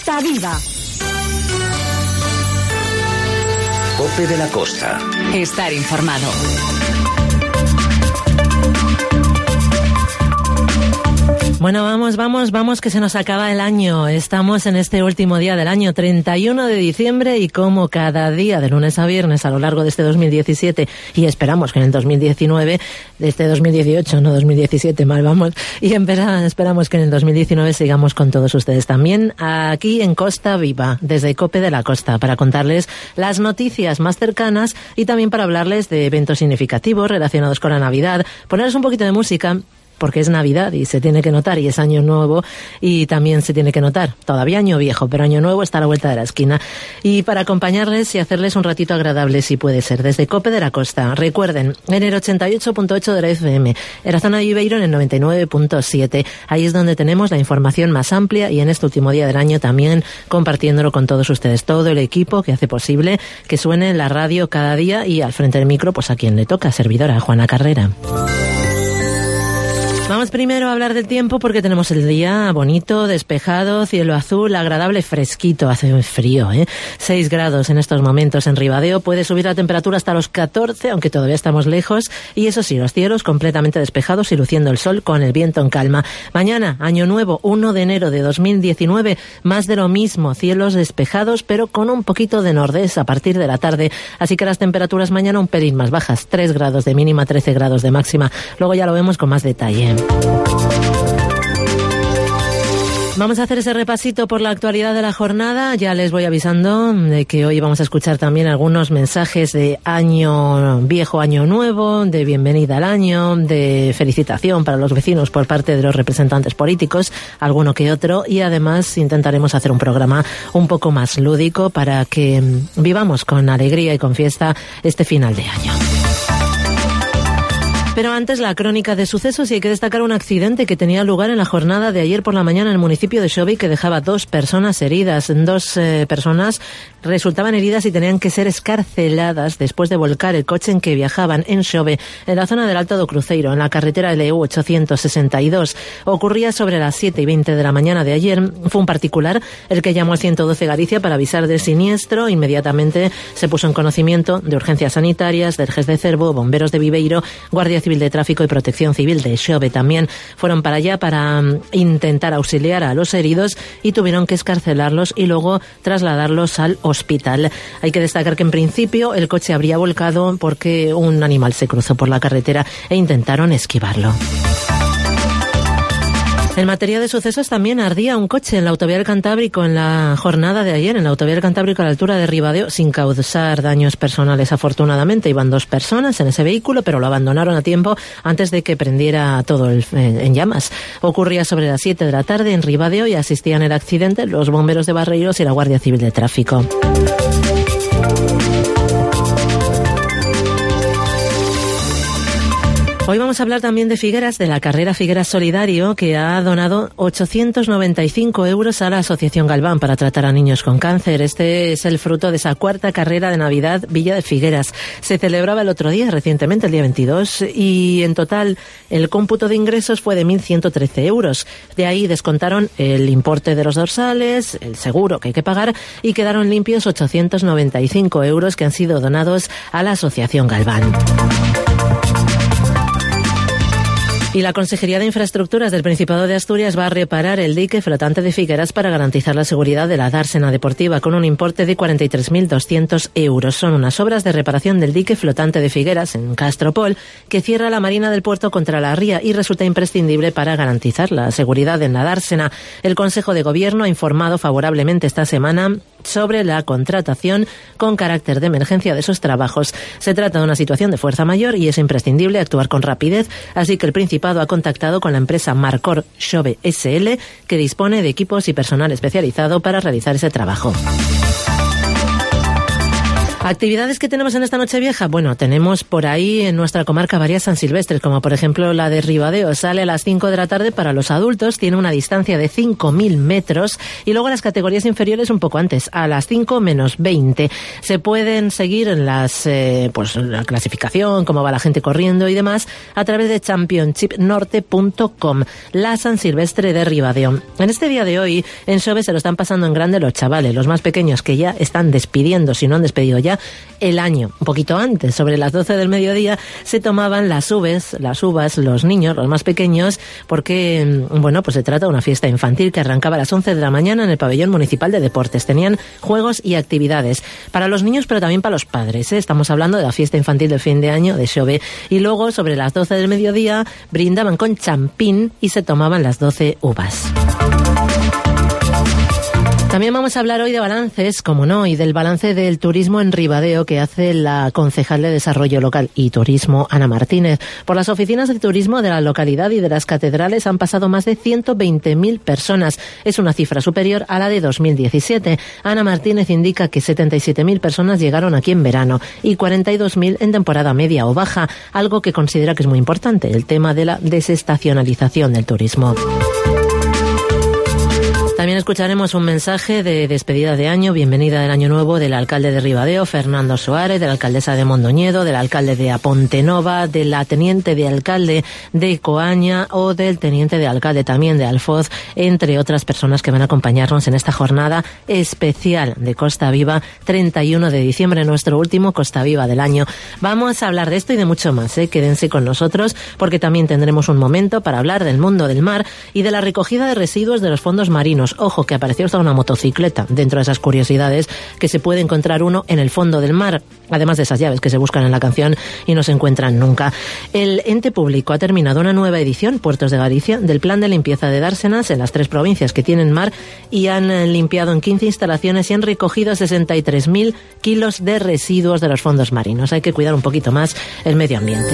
Costa Viva. COPE de la Costa. Estar informado. Bueno, vamos, que se nos acaba el año. Estamos en este último día del año, 31 de diciembre, y como cada día, de lunes a viernes, a lo largo de este 2017, y esperamos que en el 2019, de este 2018, no 2017, mal vamos, y esperamos que en el 2019 sigamos con todos ustedes también, aquí en Costa Viva, desde COPE de la Costa, para contarles las noticias más cercanas y también para hablarles de eventos significativos relacionados con la Navidad, ponerles un poquito de música, porque es Navidad y se tiene que notar, y es Año Nuevo y también se tiene que notar. Todavía Año Viejo, pero Año Nuevo está a la vuelta de la esquina. Y para acompañarles y hacerles un ratito agradable, si puede ser, desde COPE de la Costa. Recuerden, en el 88.8 de la FM, en la zona de Viveiro en el 99.7. Ahí es donde tenemos la información más amplia y en este último día del año también compartiéndolo con todos ustedes. Todo el equipo que hace posible que suene la radio cada día, y al frente del micro, pues a quien le toca, servidora Juana Carrera. Vamos primero a hablar del tiempo porque tenemos el día bonito, despejado, cielo azul, agradable, fresquito, hace frío, 6 grados en estos momentos en Ribadeo, puede subir la temperatura hasta los 14, aunque todavía estamos lejos, y eso sí, los cielos completamente despejados y luciendo el sol con el viento en calma. Mañana, Año Nuevo, 1 de enero de 2019, más de lo mismo, cielos despejados, pero con un poquito de nordés a partir de la tarde, así que las temperaturas mañana un pelín más bajas, 3 grados de mínima, 13 grados de máxima, luego ya lo vemos con más detalle. Vamos a hacer ese repasito por la actualidad de la jornada. Ya les voy avisando de que hoy vamos a escuchar también algunos mensajes de Año Viejo, Año Nuevo, de bienvenida al año, de felicitación para los vecinos por parte de los representantes políticos, alguno que otro, y además intentaremos hacer un programa un poco más lúdico para que vivamos con alegría y con fiesta este final de año. Pero antes, la crónica de sucesos, y hay que destacar un accidente que tenía lugar en la jornada de ayer por la mañana en el municipio de Xove, que dejaba 2 personas heridas. 2 personas resultaban heridas y tenían que ser escarceladas después de volcar el coche en que viajaban en Xove, en la zona del Alto do Cruceiro, en la carretera LU 862. Ocurría sobre las 7:20 de la mañana de ayer. Fue un particular el que llamó al 112 Galicia para avisar del siniestro. Inmediatamente se puso en conocimiento de urgencias sanitarias, del GES de Cervo, bomberos de Viveiro, Guardia Civil de Tráfico y Protección Civil de Xove también fueron para allá para intentar auxiliar a los heridos y tuvieron que escarcelarlos y luego trasladarlos al hospital. Hay que destacar que en principio el coche habría volcado porque un animal se cruzó por la carretera e intentaron esquivarlo. En materia de sucesos, también ardía un coche en la autovía del Cantábrico en la jornada de ayer, en la autovía del Cantábrico a la altura de Ribadeo, sin causar daños personales afortunadamente. Iban 2 personas en ese vehículo, pero lo abandonaron a tiempo antes de que prendiera todo en llamas. Ocurría sobre las 7 de la tarde en Ribadeo y asistían al accidente los bomberos de Barreiros y la Guardia Civil de Tráfico. Hoy vamos a hablar también de Figueras, de la carrera Figueras Solidario, que ha donado 895 euros a la Asociación Galván para tratar a niños con cáncer. Este es el fruto de esa 4ª carrera de Navidad Villa de Figueras. Se celebraba el otro día, recientemente, el día 22, y en total el cómputo de ingresos fue de 1.113 euros. De ahí descontaron el importe de los dorsales, el seguro que hay que pagar, y quedaron limpios 895 euros que han sido donados a la Asociación Galván. Y la Consejería de Infraestructuras del Principado de Asturias va a reparar el dique flotante de Figueras para garantizar la seguridad de la dársena deportiva con un importe de 43.200 euros. Son unas obras de reparación del dique flotante de Figueras en Castropol que cierra la marina del puerto contra la ría y resulta imprescindible para garantizar la seguridad en la dársena. El Consejo de Gobierno ha informado favorablemente esta semana sobre la contratación con carácter de emergencia de esos trabajos. Se trata de una situación de fuerza mayor y es imprescindible actuar con rapidez, así que el Principado ha contactado con la empresa Marcor Xove SL, que dispone de equipos y personal especializado para realizar ese trabajo. ¿Actividades que tenemos en esta Nochevieja? Bueno, tenemos por ahí en nuestra comarca varias San Silvestres, como por ejemplo la de Ribadeo. Sale a las 5 de la tarde para los adultos, tiene una distancia de 5.000 metros y luego las categorías inferiores un poco antes, a las 5 menos 20. Se pueden seguir en las, la clasificación, cómo va la gente corriendo y demás, a través de championshipnorte.com. La San Silvestre de Ribadeo. En este día de hoy, en Xove se lo están pasando en grande los chavales, los más pequeños que ya están despidiendo, si no han despedido ya el año. Un poquito antes, sobre las 12 del mediodía, se tomaban las uvas, los niños, los más pequeños, porque, pues se trata de una fiesta infantil que arrancaba a las 11 de la mañana en el pabellón municipal de deportes. Tenían juegos y actividades para los niños, pero también para los padres, ¿eh? Estamos hablando de la fiesta infantil de fin de año de Xove. Y luego, sobre las 12 del mediodía, brindaban con champín y se tomaban las 12 uvas. También vamos a hablar hoy de balances, como no, y del balance del turismo en Ribadeo que hace la concejal de Desarrollo Local y Turismo, Ana Martínez. Por las oficinas de turismo de la localidad y de las catedrales han pasado más de 120.000 personas. Es una cifra superior a la de 2017. Ana Martínez indica que 77.000 personas llegaron aquí en verano y 42.000 en temporada media o baja, algo que considera que es muy importante, el tema de la desestacionalización del turismo. También escucharemos un mensaje de despedida de año, bienvenida del año nuevo del alcalde de Ribadeo, Fernando Suárez, de la alcaldesa de Mondoñedo, del alcalde de Apontenova, de la teniente de alcalde de Coaña o del teniente de alcalde también de Alfoz, entre otras personas que van a acompañarnos en esta jornada especial de Costa Viva, 31 de diciembre, nuestro último Costa Viva del año. Vamos a hablar de esto y de mucho más, Quédense con nosotros porque también tendremos un momento para hablar del mundo del mar y de la recogida de residuos de los fondos marinos. Ojo, que apareció hasta una motocicleta dentro de esas curiosidades que se puede encontrar uno en el fondo del mar, además de esas llaves que se buscan en la canción y no se encuentran nunca. El ente público ha terminado una nueva edición, Puertos de Galicia, del plan de limpieza de dársenas en las 3 provincias que tienen mar y han limpiado en 15 instalaciones y han recogido 63.000 kilos de residuos de los fondos marinos. Hay que cuidar un poquito más el medio ambiente.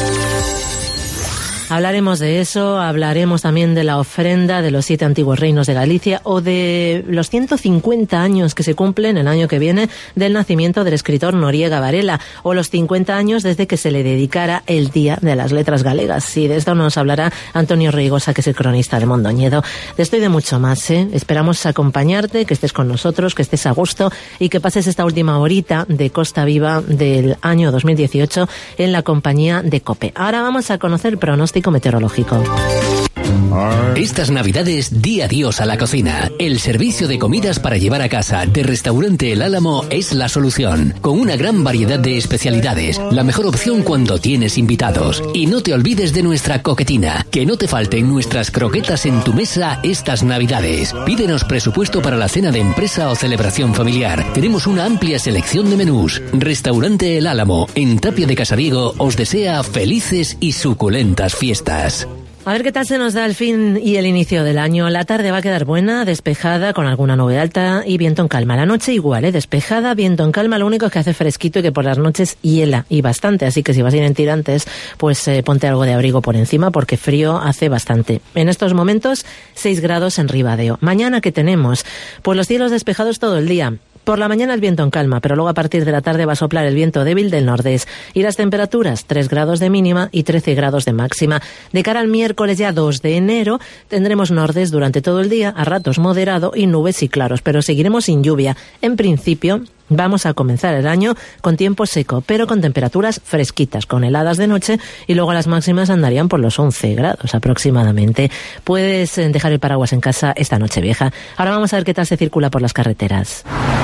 Hablaremos de eso, hablaremos también de la ofrenda de los 7 antiguos reinos de Galicia o de los 150 años que se cumplen el año que viene del nacimiento del escritor Noriega Varela o los 50 años desde que se le dedicara el Día de las Letras Galegas. Y de esto nos hablará Antonio Reigosa, que es el cronista de Mondoñedo. De esto y de mucho más, Esperamos acompañarte, que estés con nosotros, que estés a gusto y que pases esta última horita de Costa Viva del año 2018 en la compañía de COPE. Ahora vamos a conocer el pronóstico meteorológico. Estas Navidades di adiós a la cocina. El servicio de comidas para llevar a casa de Restaurante El Álamo es la solución, con una gran variedad de especialidades, la mejor opción cuando tienes invitados. Y no te olvides de nuestra coquetina, que no te falten nuestras croquetas en tu mesa estas Navidades. Pídenos presupuesto para la cena de empresa o celebración familiar. Tenemos una amplia selección de menús. Restaurante El Álamo, en Tapia de Casariego, os desea felices y suculentas fiestas. A ver qué tal se nos da el fin y el inicio del año. La tarde va a quedar buena, despejada, con alguna nube alta y viento en calma. La noche igual, despejada, viento en calma. Lo único es que hace fresquito y que por las noches hiela y bastante. Así que si vas a ir en tirantes, pues ponte algo de abrigo por encima porque frío hace bastante. En estos momentos, 6 grados en Ribadeo. Mañana, ¿qué tenemos? Pues los cielos despejados todo el día. Por la mañana el viento en calma, pero luego a partir de la tarde va a soplar el viento débil del nordés. Y las temperaturas, 3 grados de mínima y 13 grados de máxima. De cara al miércoles ya 2 de enero, tendremos nordés durante todo el día, a ratos moderado y nubes y claros, pero seguiremos sin lluvia. En principio, vamos a comenzar el año con tiempo seco, pero con temperaturas fresquitas, con heladas de noche y luego las máximas andarían por los 11 grados aproximadamente. Puedes dejar el paraguas en casa esta Nochevieja. Ahora vamos a ver qué tal se circula por las carreteras.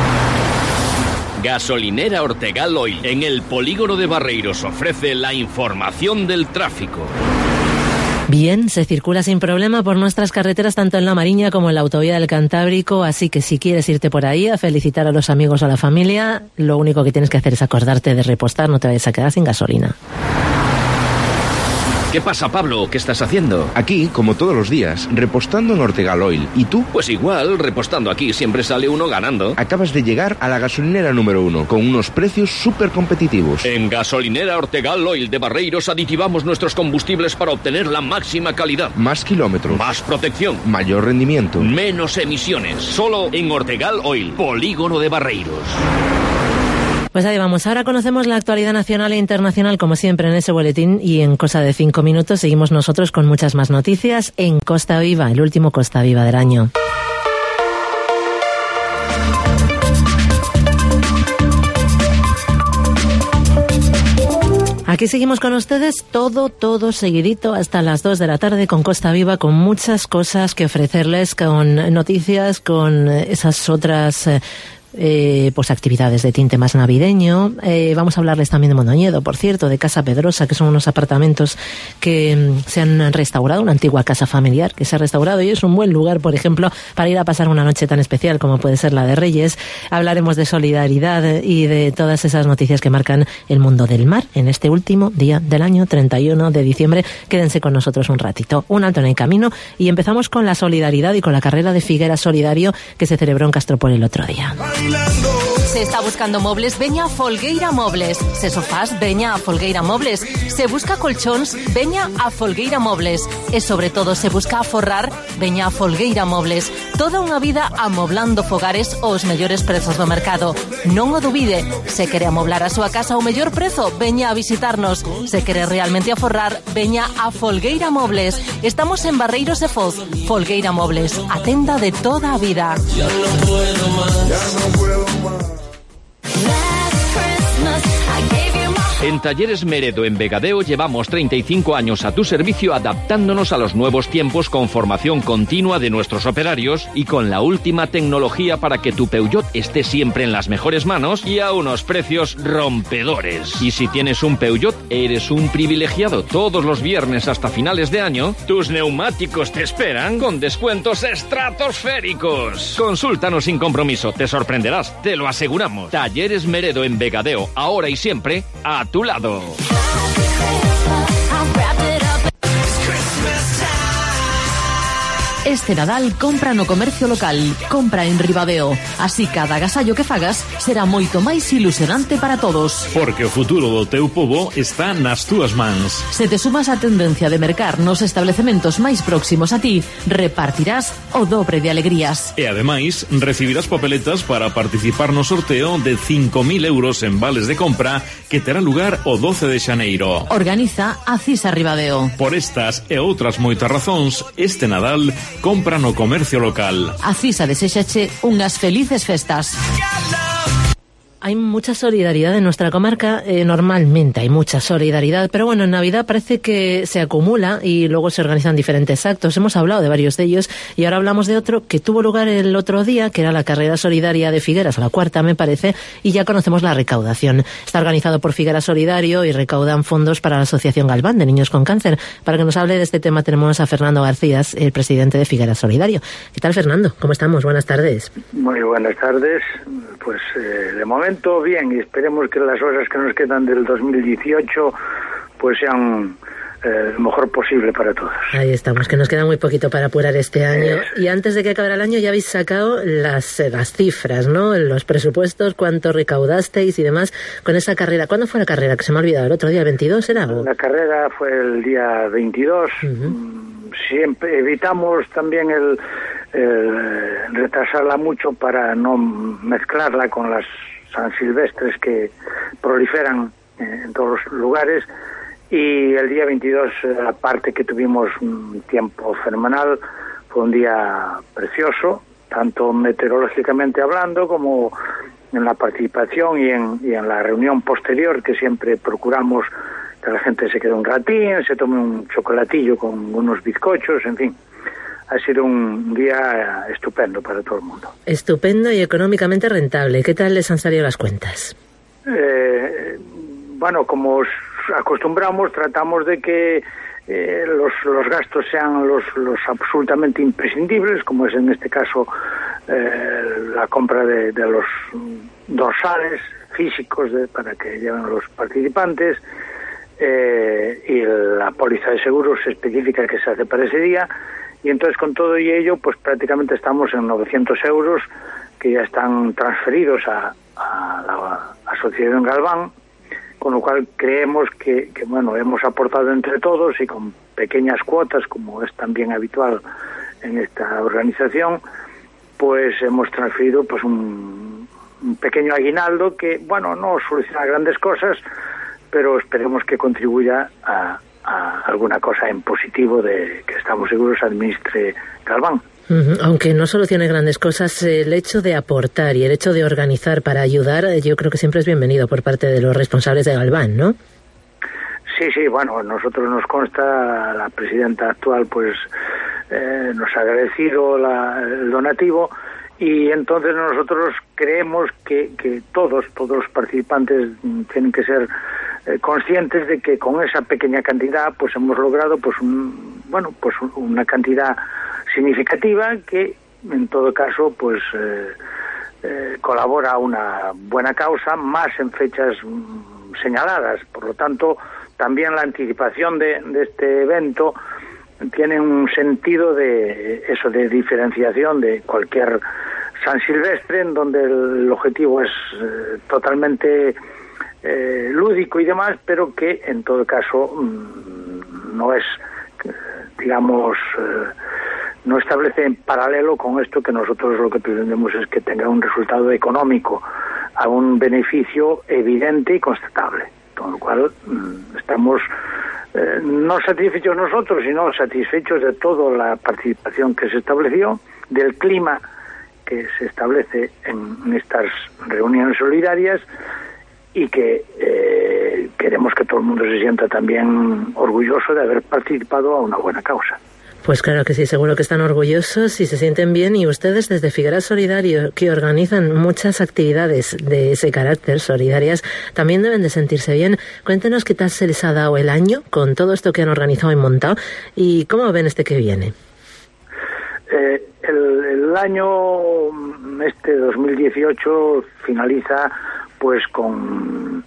Gasolinera Ortegal Oil, en el polígono de Barreiros, ofrece la información del tráfico. Bien, se circula sin problema por nuestras carreteras tanto en La Mariña como en la autovía del Cantábrico, así que si quieres irte por ahí a felicitar a los amigos o a la familia, lo único que tienes que hacer es acordarte de repostar, no te vayas a quedar sin gasolina. ¿Qué pasa, Pablo? ¿Qué estás haciendo? Aquí, como todos los días, repostando en Ortegal Oil. ¿Y tú? Pues igual, repostando aquí siempre sale uno ganando. Acabas de llegar a la gasolinera número 1, con unos precios súper competitivos. En Gasolinera Ortegal Oil de Barreiros aditivamos nuestros combustibles para obtener la máxima calidad. Más kilómetros. Más protección. Mayor rendimiento. Menos emisiones. Solo en Ortegal Oil, polígono de Barreiros. Pues ahí vamos. Ahora conocemos la actualidad nacional e internacional, como siempre, en ese boletín, y en cosa de 5 minutos seguimos nosotros con muchas más noticias en Costa Viva, el último Costa Viva del año. Aquí seguimos con ustedes todo seguidito hasta las 2 de la tarde con Costa Viva, con muchas cosas que ofrecerles, con noticias, con esas otras pues actividades de tinte más navideño. Vamos a hablarles también de Mondoñedo, por cierto, de Casa Pedrosa, que son unos apartamentos que se han restaurado, una antigua casa familiar que se ha restaurado y es un buen lugar, por ejemplo, para ir a pasar una noche tan especial como puede ser la de Reyes. Hablaremos de solidaridad y de todas esas noticias que marcan el mundo del mar en este último día del año, 31 de diciembre. Quédense con nosotros un ratito. Un alto en el camino y empezamos con la solidaridad y con la carrera de Figueras Solidario que se celebró en Castropol el otro día. Se está buscando mobles, veña a Folgueira Mobles. Se sofás, veña a Folgueira Mobles. Se busca colchóns, veña a Folgueira Mobles. E sobre todo se busca aforrar, veña a Folgueira Mobles. Toda unha vida amoblando fogares aos mellores prezos do mercado. Non o dubide, se quere amoblar a súa casa ao mellor prezo, veña a visitarnos. Se quere realmente aforrar, veña a Folgueira Mobles. Estamos en Barreiros e Foz. Folgueira Mobles, a tenda de toda a vida. Ya no puedo más. En Talleres Meredo en Vegadeo llevamos 35 años a tu servicio adaptándonos a los nuevos tiempos con formación continua de nuestros operarios y con la última tecnología para que tu Peugeot esté siempre en las mejores manos y a unos precios rompedores. Y si tienes un Peugeot, eres un privilegiado. Todos los viernes hasta finales de año, tus neumáticos te esperan con descuentos estratosféricos. Consúltanos sin compromiso, te sorprenderás, te lo aseguramos. Talleres Meredo en Vegadeo, ahora y siempre, a tu lado. Este Nadal compra no comercio local, compra en Ribadeo. Así cada agasallo que fagas será moito máis ilusionante para todos. Porque o futuro do teu pobo está nas túas mans. Se te sumas á tendencia de mercar nos establecementos máis próximos a ti, repartirás o dobre de alegrías. E ademais, recibirás papeletas para participar no sorteo de 5.000 euros en vales de compra que terá lugar o 12 de xaneiro. Organiza a CISA Ribadeo. Por estas e outras moitas razóns, este Nadal compra no comercio local. A CISA deséxache unhas felices festas. Hay mucha solidaridad en nuestra comarca, normalmente hay mucha solidaridad, pero bueno, en Navidad parece que se acumula y luego se organizan diferentes actos. Hemos hablado de varios de ellos y ahora hablamos de otro que tuvo lugar el otro día, que era la carrera solidaria de Figueras, la cuarta me parece, y ya conocemos la recaudación. Está organizado por Figueras Solidario y recaudan fondos para la Asociación Galván de Niños con Cáncer. Para que nos hable de este tema tenemos a Fernando García, el presidente de Figueras Solidario. ¿Qué tal, Fernando? ¿Cómo estamos? Buenas tardes. Muy buenas tardes. Pues de momento bien, y esperemos que las horas que nos quedan del 2018 pues sean lo mejor posible para todos. Ahí estamos, que nos queda muy poquito para apurar este año. Y antes de que acabe el año ya habéis sacado las cifras, ¿no? Los presupuestos, cuánto recaudasteis y demás con esa carrera. ¿Cuándo fue la carrera? Que se me ha olvidado, ¿el otro día, el 22 era? ¿O? La carrera fue el día 22. Siempre evitamos también el retrasarla mucho para no mezclarla con las San Silvestres que proliferan en todos los lugares, y el día 22, aparte que tuvimos un tiempo fenomenal, fue un día precioso, tanto meteorológicamente hablando como en la participación y en la reunión posterior, que siempre procuramos que la gente se quede un ratín, se tome un chocolatillo con unos bizcochos, en fin. Ha sido un día estupendo para todo el mundo. Estupendo y económicamente rentable. ¿Qué tal les han salido las cuentas? Bueno, como acostumbramos, tratamos de que los gastos sean los absolutamente imprescindibles, como es en este caso la compra de los dorsales físicos para que lleven los participantes, y la póliza de seguros específica que se hace para ese día. Y entonces con todo y ello, pues prácticamente estamos en 900 euros que ya están transferidos a la Asociación Galván, con lo cual creemos que bueno, hemos aportado entre todos y con pequeñas cuotas, como es también habitual en esta organización, pues hemos transferido pues un un pequeño aguinaldo que, bueno, no soluciona grandes cosas, pero esperemos que contribuya a alguna cosa en positivo de que estamos seguros administre Galván. Aunque no solucione grandes cosas, el hecho de aportar y el hecho de organizar para ayudar, yo creo que siempre es bienvenido por parte de los responsables de Galván, ¿no? Sí, bueno, nosotros nos consta, la presidenta actual pues nos ha agradecido el donativo, y entonces nosotros creemos que todos los participantes tienen que ser conscientes de que con esa pequeña cantidad pues hemos logrado pues una cantidad significativa que en todo caso pues colabora a una buena causa, más en fechas señaladas. Por lo tanto, también la anticipación de este evento tiene un sentido de diferenciación de cualquier San Silvestre, en donde el objetivo es totalmente lúdico y demás, pero que en todo caso no es, digamos, no establece en paralelo con esto, que nosotros lo que pretendemos es que tenga un resultado económico, a un beneficio evidente y constatable. Con lo cual estamos no satisfechos nosotros, sino satisfechos de toda la participación que se estableció, del clima que se establece en estas reuniones solidarias, y que queremos que todo el mundo se sienta también orgulloso de haber participado a una buena causa. Pues claro que sí, seguro que están orgullosos y se sienten bien, y ustedes desde Figueras Solidario, que organizan muchas actividades de ese carácter solidarias, también deben de sentirse bien. Cuéntenos qué tal se les ha dado el año con todo esto que han organizado y montado, y cómo ven este que viene. El año 2018 finaliza pues con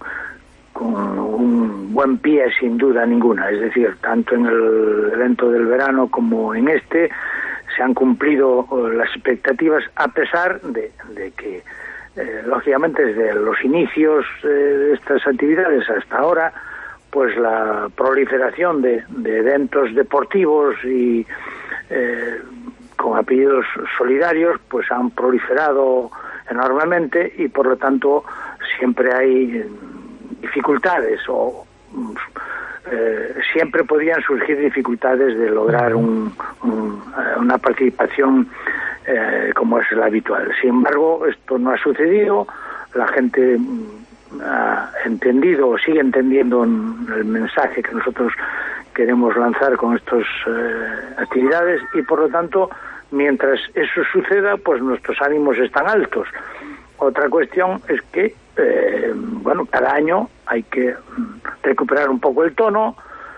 un buen pie, sin duda ninguna. Es decir, tanto en el evento del verano como en este se han cumplido las expectativas, a pesar de que lógicamente desde los inicios de estas actividades hasta ahora pues la proliferación de eventos deportivos y con apellidos solidarios pues han proliferado enormemente, y por lo tanto siempre hay dificultades, o siempre podrían surgir dificultades de lograr una participación como es la habitual. Sin embargo, esto no ha sucedido. La gente ha entendido o sigue entendiendo el mensaje que nosotros queremos lanzar con estas actividades, y por lo tanto, mientras eso suceda, pues nuestros ánimos están altos. Otra cuestión es que cada año hay que recuperar un poco el tono.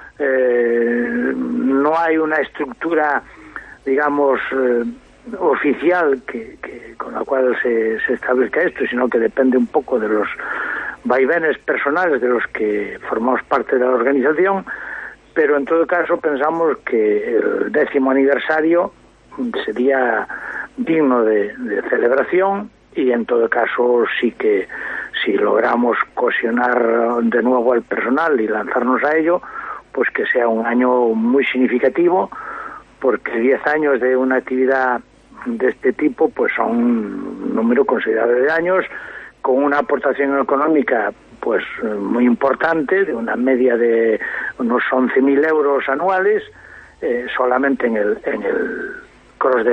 No hay una estructura, digamos, oficial con la cual se establezca esto, sino que depende un poco de los vaivenes personales de los que formamos parte de la organización. Pero en todo caso pensamos que el 10º aniversario sería digno de celebración, y en todo caso sí que si logramos cohesionar de nuevo al personal y lanzarnos a ello, pues que sea un año muy significativo, porque 10 años de una actividad de este tipo pues son un número considerable de años, con una aportación económica pues muy importante, de una media de unos 11.000 euros anuales, solamente en el cross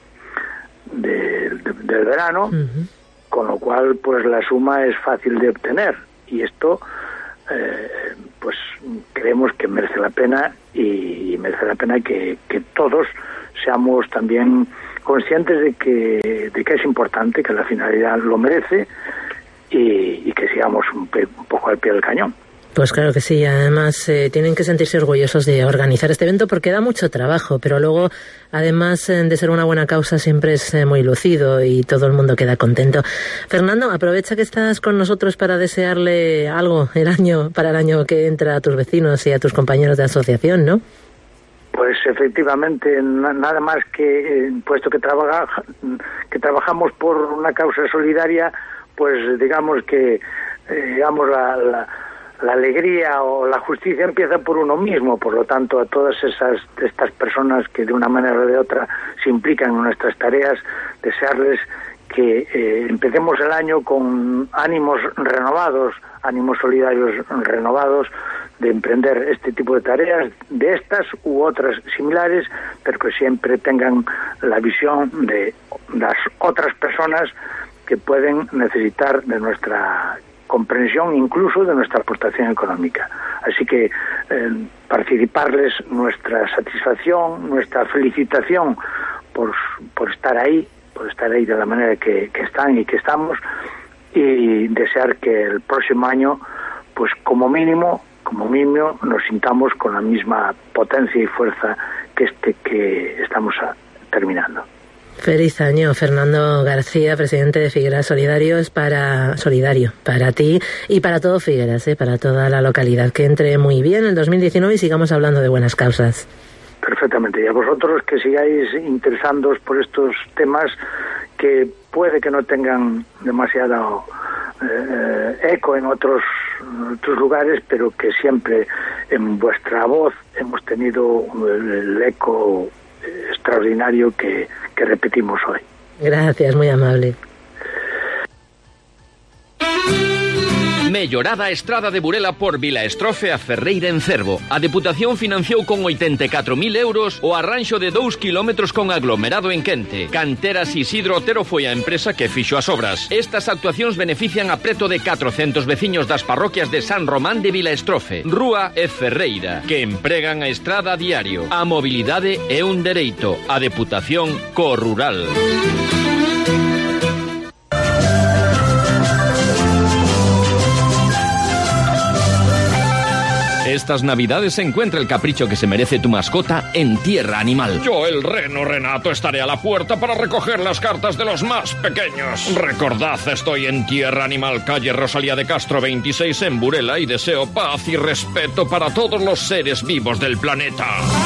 del verano. Con lo cual pues la suma es fácil de obtener, y esto pues creemos que merece la pena, y merece la pena que todos seamos también conscientes de que es importante, que la finalidad lo merece, y que sigamos un poco al pie del cañón. Pues claro que sí, además tienen que sentirse orgullosos de organizar este evento, porque da mucho trabajo, pero luego, además de ser una buena causa, siempre es muy lucido y todo el mundo queda contento. Fernando, aprovecha que estás con nosotros para desearle algo para el año que entra a tus vecinos y a tus compañeros de asociación, ¿no? Pues efectivamente, nada más que, puesto que trabajamos por una causa solidaria, pues digamos que la alegría o la justicia empieza por uno mismo. Por lo tanto, a todas estas personas que de una manera o de otra se implican en nuestras tareas, desearles que empecemos el año con ánimos renovados, ánimos solidarios renovados, de emprender este tipo de tareas, de estas u otras similares, pero que siempre tengan la visión de las otras personas que pueden necesitar de nuestra comprensión, incluso de nuestra aportación económica. Así que participarles nuestra satisfacción, nuestra felicitación por estar ahí de la manera que están y que estamos, y desear que el próximo año, pues como mínimo nos sintamos con la misma potencia y fuerza que estamos terminando. Feliz año, Fernando García, presidente de Figueras Solidario para ti y para todo Figueras, para toda la localidad. Que entre muy bien el 2019 y sigamos hablando de buenas causas. Perfectamente. Y a vosotros, que sigáis interesándoos por estos temas que puede que no tengan demasiado eco en otros lugares, pero que siempre en vuestra voz hemos tenido el eco extraordinario que repetimos hoy. Gracias, muy amable. Mellorada Estrada de Burela por Vilaestrofe a Ferreira en Cervo. A Deputación financiou con 84.000 euros o arranxo de 2 kilómetros con aglomerado en Quente. Canteras Isidro Otero foi a empresa que fixo as obras. Estas actuacións benefician a preto de 400 veciños das parroquias de San Román de Vilaestrofe, Rúa e Ferreira, que empregan a estrada a diario. A mobilidade é un dereito. A Deputación co rural. Estas navidades encuentra el capricho que se merece tu mascota en Tierra Animal. Yo, el reno Renato, estaré a la puerta para recoger las cartas de los más pequeños. Recordad, estoy en Tierra Animal, calle Rosalía de Castro 26 en Burela, y deseo paz y respeto para todos los seres vivos del planeta.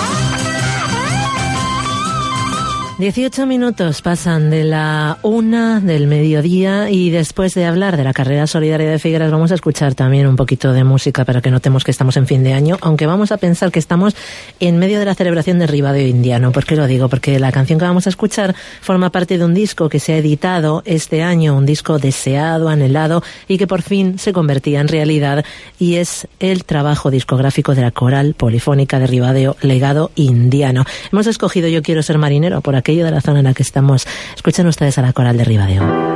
18 minutos pasan de la 1 del mediodía, y después de hablar de la carrera solidaria de Figueras vamos a escuchar también un poquito de música para que notemos que estamos en fin de año, aunque vamos a pensar que estamos en medio de la celebración del Ribadeo Indiano. ¿Por qué lo digo? Porque la canción que vamos a escuchar forma parte de un disco que se ha editado este año, un disco deseado, anhelado y que por fin se convertía en realidad, y es el trabajo discográfico de la Coral Polifónica de Ribadeo, Legado Indiano. Hemos escogido Yo quiero ser marinero por aquello de la zona en la que estamos. Escuchen ustedes a la Coral de Ribadeo.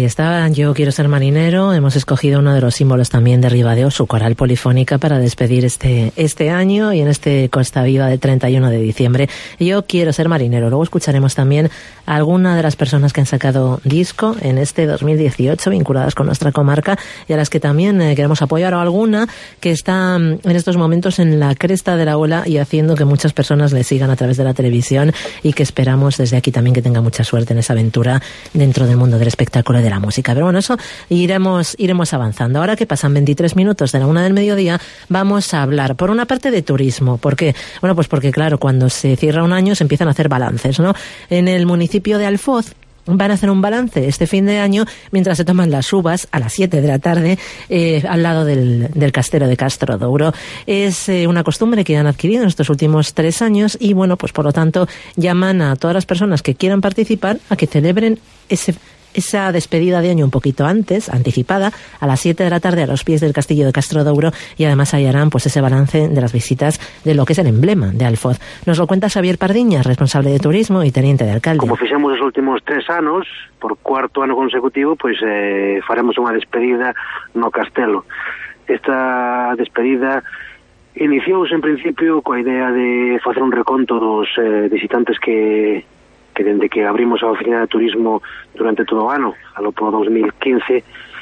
está Yo quiero ser marinero. Hemos escogido uno de los símbolos también de Ribadeo, su coral polifónica, para despedir este año y en este Costa Viva del 31 de diciembre. Yo quiero ser marinero. Luego escucharemos también a alguna de las personas que han sacado disco en este 2018 vinculadas con nuestra comarca y a las que también queremos apoyar, o alguna que está en estos momentos en la cresta de la ola y haciendo que muchas personas le sigan a través de la televisión, y que esperamos desde aquí también que tenga mucha suerte en esa aventura dentro del mundo del espectáculo y de la música. Pero bueno, eso iremos avanzando. Ahora que pasan 23 minutos de la 1 del mediodía, vamos a hablar por una parte de turismo. ¿Por qué? Bueno, pues porque claro, cuando se cierra un año se empiezan a hacer balances, ¿no? En el municipio de Alfoz van a hacer un balance este fin de año mientras se toman las uvas a las 7 de la tarde al lado del castelo de Castrodouro. Es una costumbre que han adquirido en estos últimos 3 años y bueno, pues por lo tanto llaman a todas las personas que quieran participar a que celebren esa despedida de año un poquito antes, anticipada, a las 7 de la tarde a los pies del castillo de Castrodouro, y además ahí harán pues ese balance de las visitas de lo que es el emblema de Alfoz. Nos lo cuenta Xavier Pardiñas, responsable de turismo y teniente de alcalde. Como fixemos os últimos 3 anos, por 4º ano consecutivo, pois faremos unha despedida no castelo. Esta despedida iniciouse en principio coa idea de facer un reconto dos visitantes que dende que abrimos a oficina de turismo durante todo o ano, alo po 2015,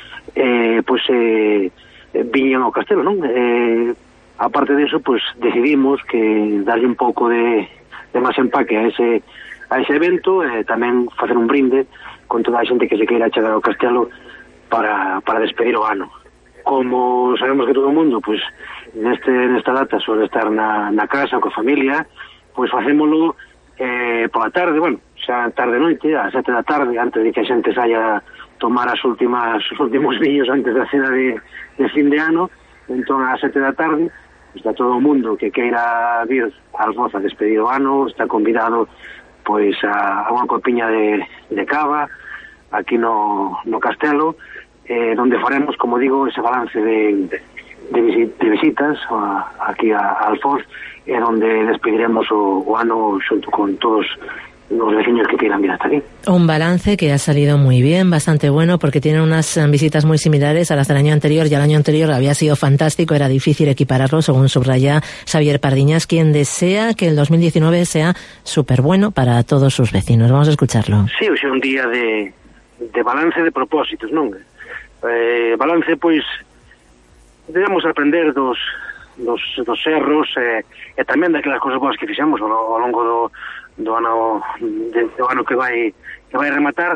viñan ao castelo, non? Aparte de eso, pues decidimos que darlle un pouco de máis empaque a ese evento, tamén facer un brinde con toda a xente que se queira chegar ao castelo para despedir o ano. Como sabemos que todo o mundo, pues nesta data suele estar na casa coa familia, pues facémolo pola tarde, bueno, xa tarde-noite, a 7 da tarde, antes de que a xente saia tomar os últimos viños antes da cena de fin de ano. Entón, a 7 da tarde, está todo o mundo que queira vir a Alfoz a despedir o ano, está convidado pois a unha copiña de cava aquí no castelo, donde faremos, como digo, ese balance de visitas aquí a Alfoz, e donde despediremos o ano xunto con todos los vecinos que quieran vir hasta aquí. Un balance que ha salido muy bien, bastante bueno, porque tienen unas visitas muy similares a las del año anterior. Ya el año anterior había sido fantástico, era difícil equipararlo, según subraya Xavier Pardiñas, quien desea que el 2019 sea súper bueno para todos sus vecinos. Vamos a escucharlo. Sí, hoxe é un día de balance de propósitos, non? Balance, pois, debemos aprender dos erros e tamén daquelas cousas boas que fixemos ao longo do ano que vai rematar.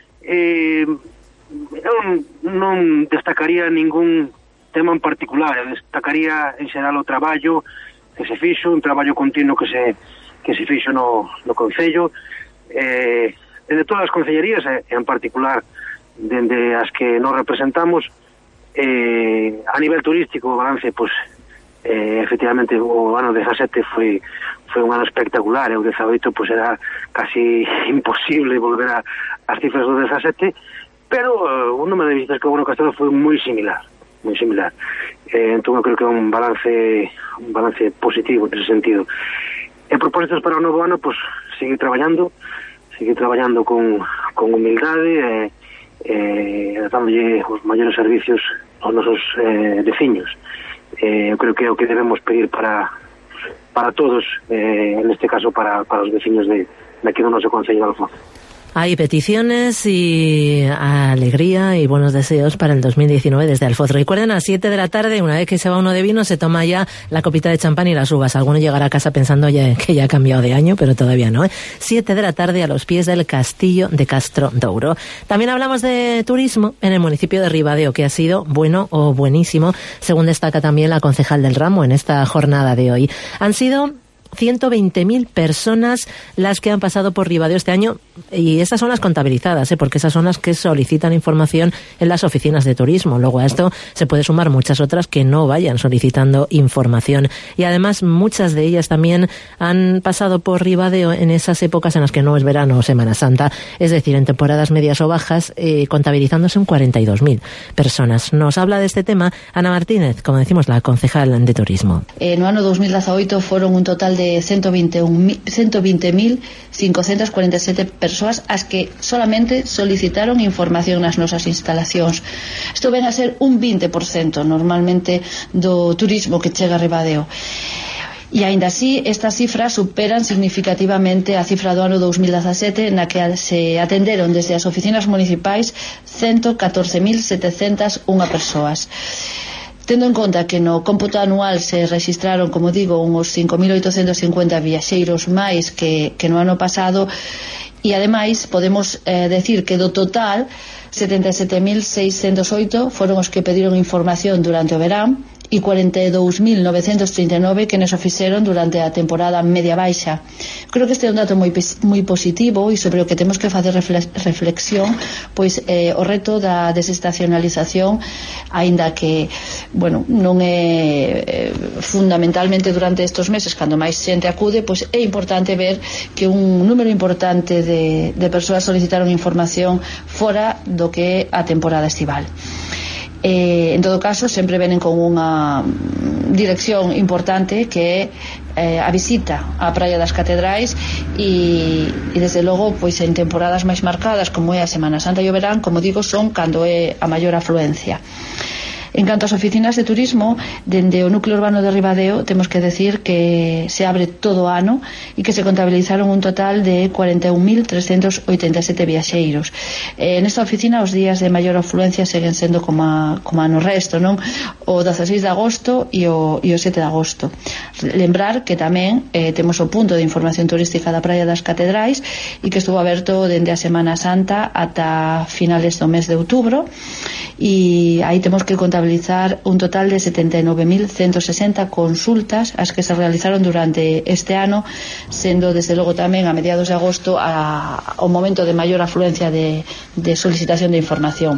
Eu non destacaría ningún tema en particular, eu destacaría en xeral o traballo que se fixo, un traballo continuo que se fixo no Concello, de todas as concellerías, en particular dende as que nos representamos. A nivel turístico, o balance, pois, efectivamente, o ano 17 foi un ano espectacular, e o 18 pois era casi imposible volver ás cifras do 17, pero o número de visitas que houve no castelo foi moi similar. Entón eu creo que é un balance positivo nese sentido. E propostas para o novo ano, pois, seguir traballando con humildade, dándolle os maiores servicios aos nosos veciños. Eu creo que é o que debemos pedir para todos, en este caso para os vecinos de aquí do noso Concello de Alfoz. Hay peticiones y alegría y buenos deseos para el 2019 desde Alfoz. Recuerden, a las 7 de la tarde, una vez que se va uno de vino, se toma ya la copita de champán y las uvas. Alguno llegará a casa pensando que ya ha cambiado de año, pero todavía no. 7 de la tarde a los pies del castillo de Castrodouro. También hablamos de turismo en el municipio de Ribadeo, que ha sido bueno o buenísimo, según destaca también la concejal del ramo en esta jornada de hoy. Han sido 120.000 personas las que han pasado por Ribadeo este año, y estas son las contabilizadas, porque esas son las que solicitan información en las oficinas de turismo. Luego a esto se puede sumar muchas otras que no vayan solicitando información, y además muchas de ellas también han pasado por Ribadeo en esas épocas en las que no es verano o Semana Santa, es decir, en temporadas medias o bajas, contabilizándose en 42.000 personas. Nos habla de este tema Ana Martínez, como decimos, la concejal de turismo. No ano 2018 foron un total de 120.547 persoas as que solamente solicitaron información nas nosas instalacións. Isto ven a ser un 20% normalmente do turismo que chega a Ribadeo. E aínda así, estas cifras superan significativamente a cifra do ano 2017, na que se atenderon desde as oficinas municipais 114.701 persoas. Tendo en conta que no cómputo anual se registraron, como digo, uns 5.850 viaxeiros máis que no ano pasado, e ademais podemos decir que do total 77.608 foron os que pediron información durante o verán e 42.939 que nos o fixeron durante a temporada media baixa. Creo que este é un dato moi positivo e sobre o que temos que facer reflexión, pois o reto da desestacionalización, aínda que non é fundamentalmente durante estes meses cando máis xente acude, pois é importante ver que un número importante de persoas solicitaron información fora do que é a temporada estival. En todo caso, sempre venen con unha dirección importante que é a visita á Praia das Catedrais e desde logo, pois en temporadas máis marcadas como é a Semana Santa e o verán, como digo, son cando é a maior afluencia. En canto ás oficinas de turismo, dende o núcleo urbano de Ribadeo temos que decir que se abre todo o ano e que se contabilizaron un total de 41.387 viaxeiros. Nesta oficina os días de maior afluencia seguen sendo como no resto, non? O 16 de agosto e o 7 de agosto. Lembrar que tamén temos o punto de información turística da Praia das Catedrais e que estuvo aberto dende a Semana Santa ata finales do mes de outubro, e aí temos que contabilizar un total de 79.160 consultas as que se realizaron durante este ano, sendo desde logo tamén a mediados de agosto o momento de maior afluencia de solicitación de información.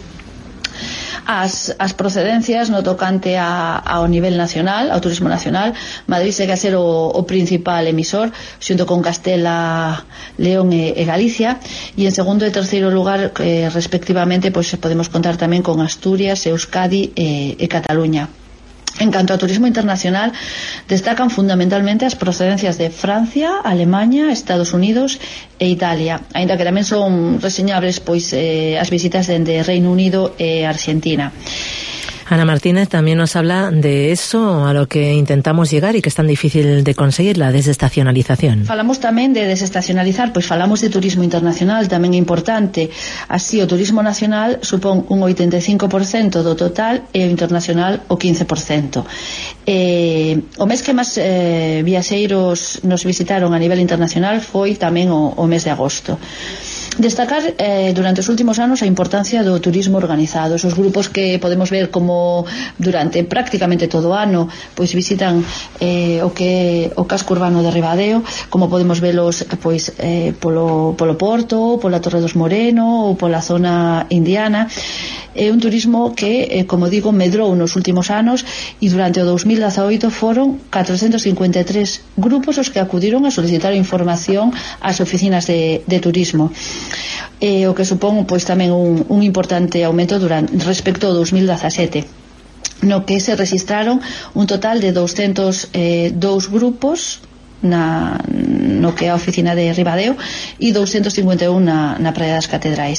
As procedencias no tocante ao nivel nacional, ao turismo nacional, Madrid segue a ser o principal emisor, xunto con Castela, León e Galicia, e en segundo e terceiro lugar, respectivamente, pois podemos contar tamén con Asturias, Euskadi e Cataluña. En canto ao turismo internacional, destacan fundamentalmente as procedencias de Francia, Alemania, Estados Unidos e Italia, aínda que tamén son reseñables pois as visitas dende Reino Unido e Argentina. Ana Martínez también nos habla de eso a lo que intentamos llegar y que es tan difícil de conseguir, la desestacionalización. Falamos tamén de desestacionalizar, pois falamos de turismo internacional, tamén é importante. Así, o turismo nacional supón un 85% do total e o internacional o 15%. O mes que máis viaxeiros nos visitaron a nivel internacional foi tamén o mes de agosto. Destacar durante os últimos anos a importancia do turismo organizado, esos grupos que podemos ver como durante prácticamente todo o ano pois visitan o que o casco urbano de Ribadeo, como podemos velos pois polo Porto, pola Torre dos Moreno ou pola zona indiana. É un turismo que, como digo, medrou nos últimos anos e durante o 2018 foron 453 grupos os que acudiron a solicitar información ás oficinas de turismo, o que supón pois tamén un importante aumento respecto ao 2017, no que se registraron un total de 202 grupos no que é a oficina de Ribadeo e 251 na Praia das Catedrais.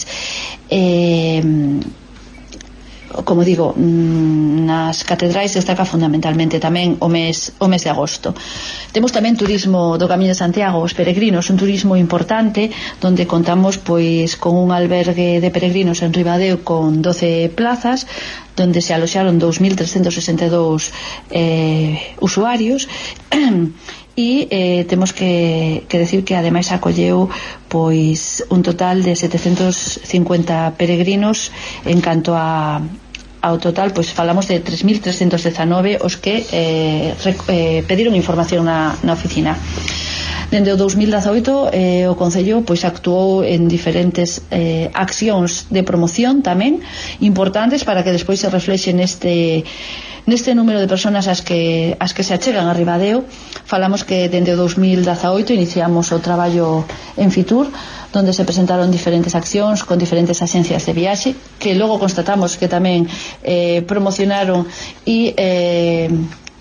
Como digo, nas catedrais destaca fundamentalmente tamén o mes de agosto. Temos tamén turismo do Camiño de Santiago, os peregrinos, un turismo importante donde contamos pois con un albergue de peregrinos en Ribadeo con 12 plazas, donde se aloxaron 2.362 usuarios e temos que decir que ademais acolleu pois un total de 750 peregrinos. En canto ao total, pois falamos de 3.319 os que pediron información na oficina. Dende o 2018 o Concello pois actuou en diferentes accións de promoción tamén importantes para que despois se reflexe neste número de personas as que se achegan a Ribadeo. Falamos que dende o 2018 iniciamos o traballo en Fitur, donde se presentaron diferentes accións con diferentes axencias de viaxe, que logo constatamos que tamén promocionaron e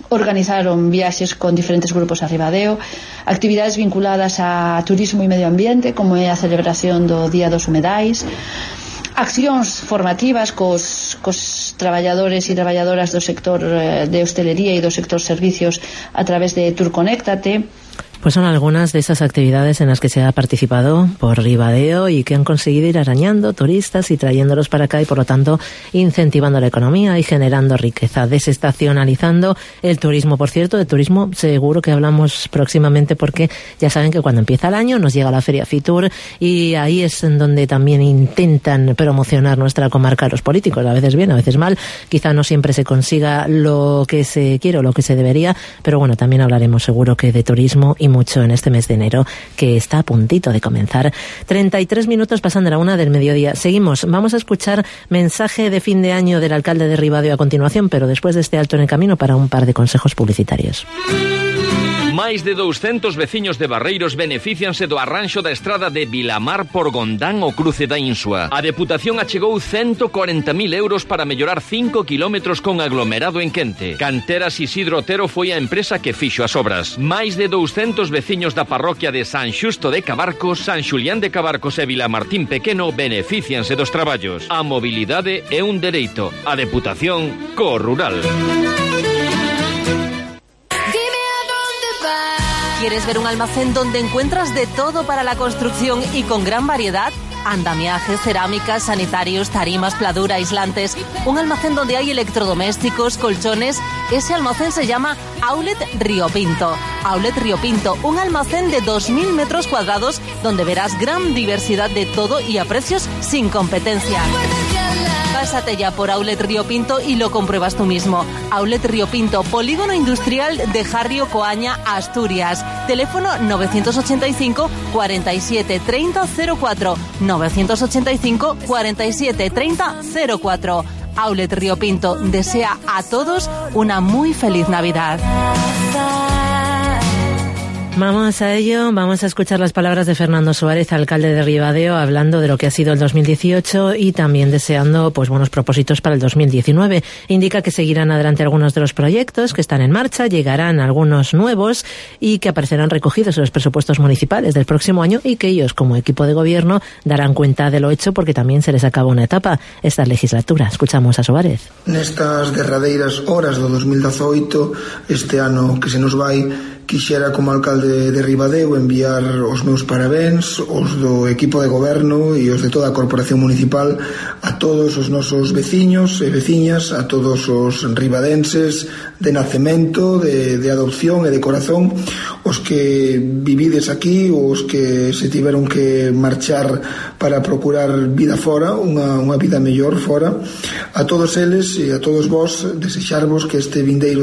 organizaron viaxes con diferentes grupos a Ribadeo, actividades vinculadas a turismo e medio ambiente, como é a celebración do Día dos Humedais, accións formativas cos traballadores e traballadoras do sector de hostelería e do sector servicios a través de Tour Conéctate. Pues son algunas de esas actividades en las que se ha participado por Ribadeo y que han conseguido ir arañando turistas y trayéndolos para acá y por lo tanto incentivando la economía y generando riqueza, desestacionalizando el turismo. Por cierto, de turismo seguro que hablamos próximamente porque ya saben que cuando empieza el año nos llega la Feria Fitur y ahí es en donde también intentan promocionar nuestra comarca los políticos, a veces bien, a veces mal, quizá no siempre se consiga lo que se quiere o lo que se debería, pero bueno, también hablaremos seguro que de turismo y mucho en este mes de enero que está a puntito de comenzar. 33 minutos pasan de la 1 del mediodía. Seguimos, vamos a escuchar mensaje de fin de año del alcalde de Ribadeo a continuación, pero después de este alto en el camino para un par de consejos publicitarios. Máis de 200 veciños de Barreiros beneficianse do arranxo da estrada de Vilamar por Gondán o cruce da Insua. A Deputación achegou 140.000 euros para mellorar 5 kilómetros con aglomerado en Quente. Canteras Isidro Otero foi a empresa que fixo as obras. Máis de 200 veciños da parroquia de San Xusto de Cabarcos, San Xulián de Cabarcos e Vilamartín Pequeno beneficianse dos traballos. A mobilidade é un dereito. A Deputación co rural. ¿Quieres ver un almacén donde encuentras de todo para la construcción y con gran variedad? Andamiajes, cerámicas, sanitarios, tarimas, pladura, aislantes. Un almacén donde hay electrodomésticos, colchones. Ese almacén se llama Outlet Río Pinto. Outlet Río Pinto, un almacén de 2.000 metros cuadrados donde verás gran diversidad de todo y a precios sin competencia. Pásate ya por Outlet Río Pinto y lo compruebas tú mismo. Outlet Río Pinto, polígono industrial de Jarrio Coaña, Asturias. Teléfono 985 47 30 04. 985 47 30 04. Outlet Río Pinto desea a todos una muy feliz Navidad. Vamos a ello, vamos a escuchar las palabras de Fernando Suárez, alcalde de Ribadeo, hablando de lo que ha sido el 2018 y también deseando pues buenos propósitos para el 2019. Indica que seguirán adelante algunos de los proyectos que están en marcha, llegarán algunos nuevos y que aparecerán recogidos en los presupuestos municipales del próximo año y que ellos, como equipo de gobierno, darán cuenta de lo hecho porque también se les acaba una etapa esta legislatura. Escuchamos a Suárez. Nestas derradeiras horas do 2018, este ano que se nos vai, quixera como alcalde de Ribadeo enviar os meus parabéns, os do equipo de goberno e os de toda a corporación municipal a todos os nosos veciños e veciñas, a todos os ribadenses de nacemento, de adopción e de corazón, os que vivides aquí, os que se tiveron que marchar para procurar vida fora, unha vida mellor fora. A todos eles e a todos vós desexarvos que este vindeiro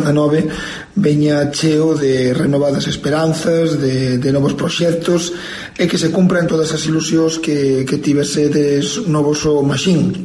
2019 veña cheo de renovadas esperanzas, de novos proxectos e que se cumpran todas as ilusións que tivesedes no voso maxín.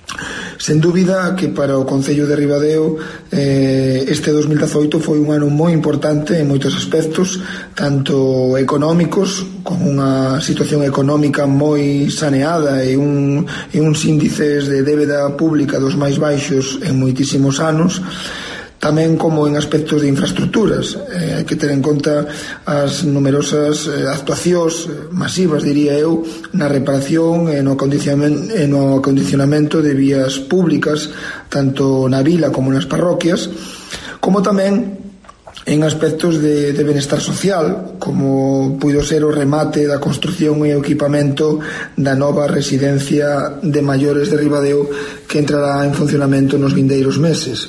Sen dúbida que para o Concello de Ribadeo este 2018 foi un ano moi importante en moitos aspectos, tanto económicos, con unha situación económica moi saneada e uns índices de débeda pública dos máis baixos en moitísimos anos, tamén como en aspectos de infraestructuras. Hai que ter en conta as numerosas actuacións masivas, diría eu, na reparación e no acondicionamento de vías públicas, tanto na vila como nas parroquias, como tamén en aspectos de benestar social, como puido ser o remate da construción e o equipamento da nova residencia de maiores de Ribadeo que entrará en funcionamento nos vindeiros meses.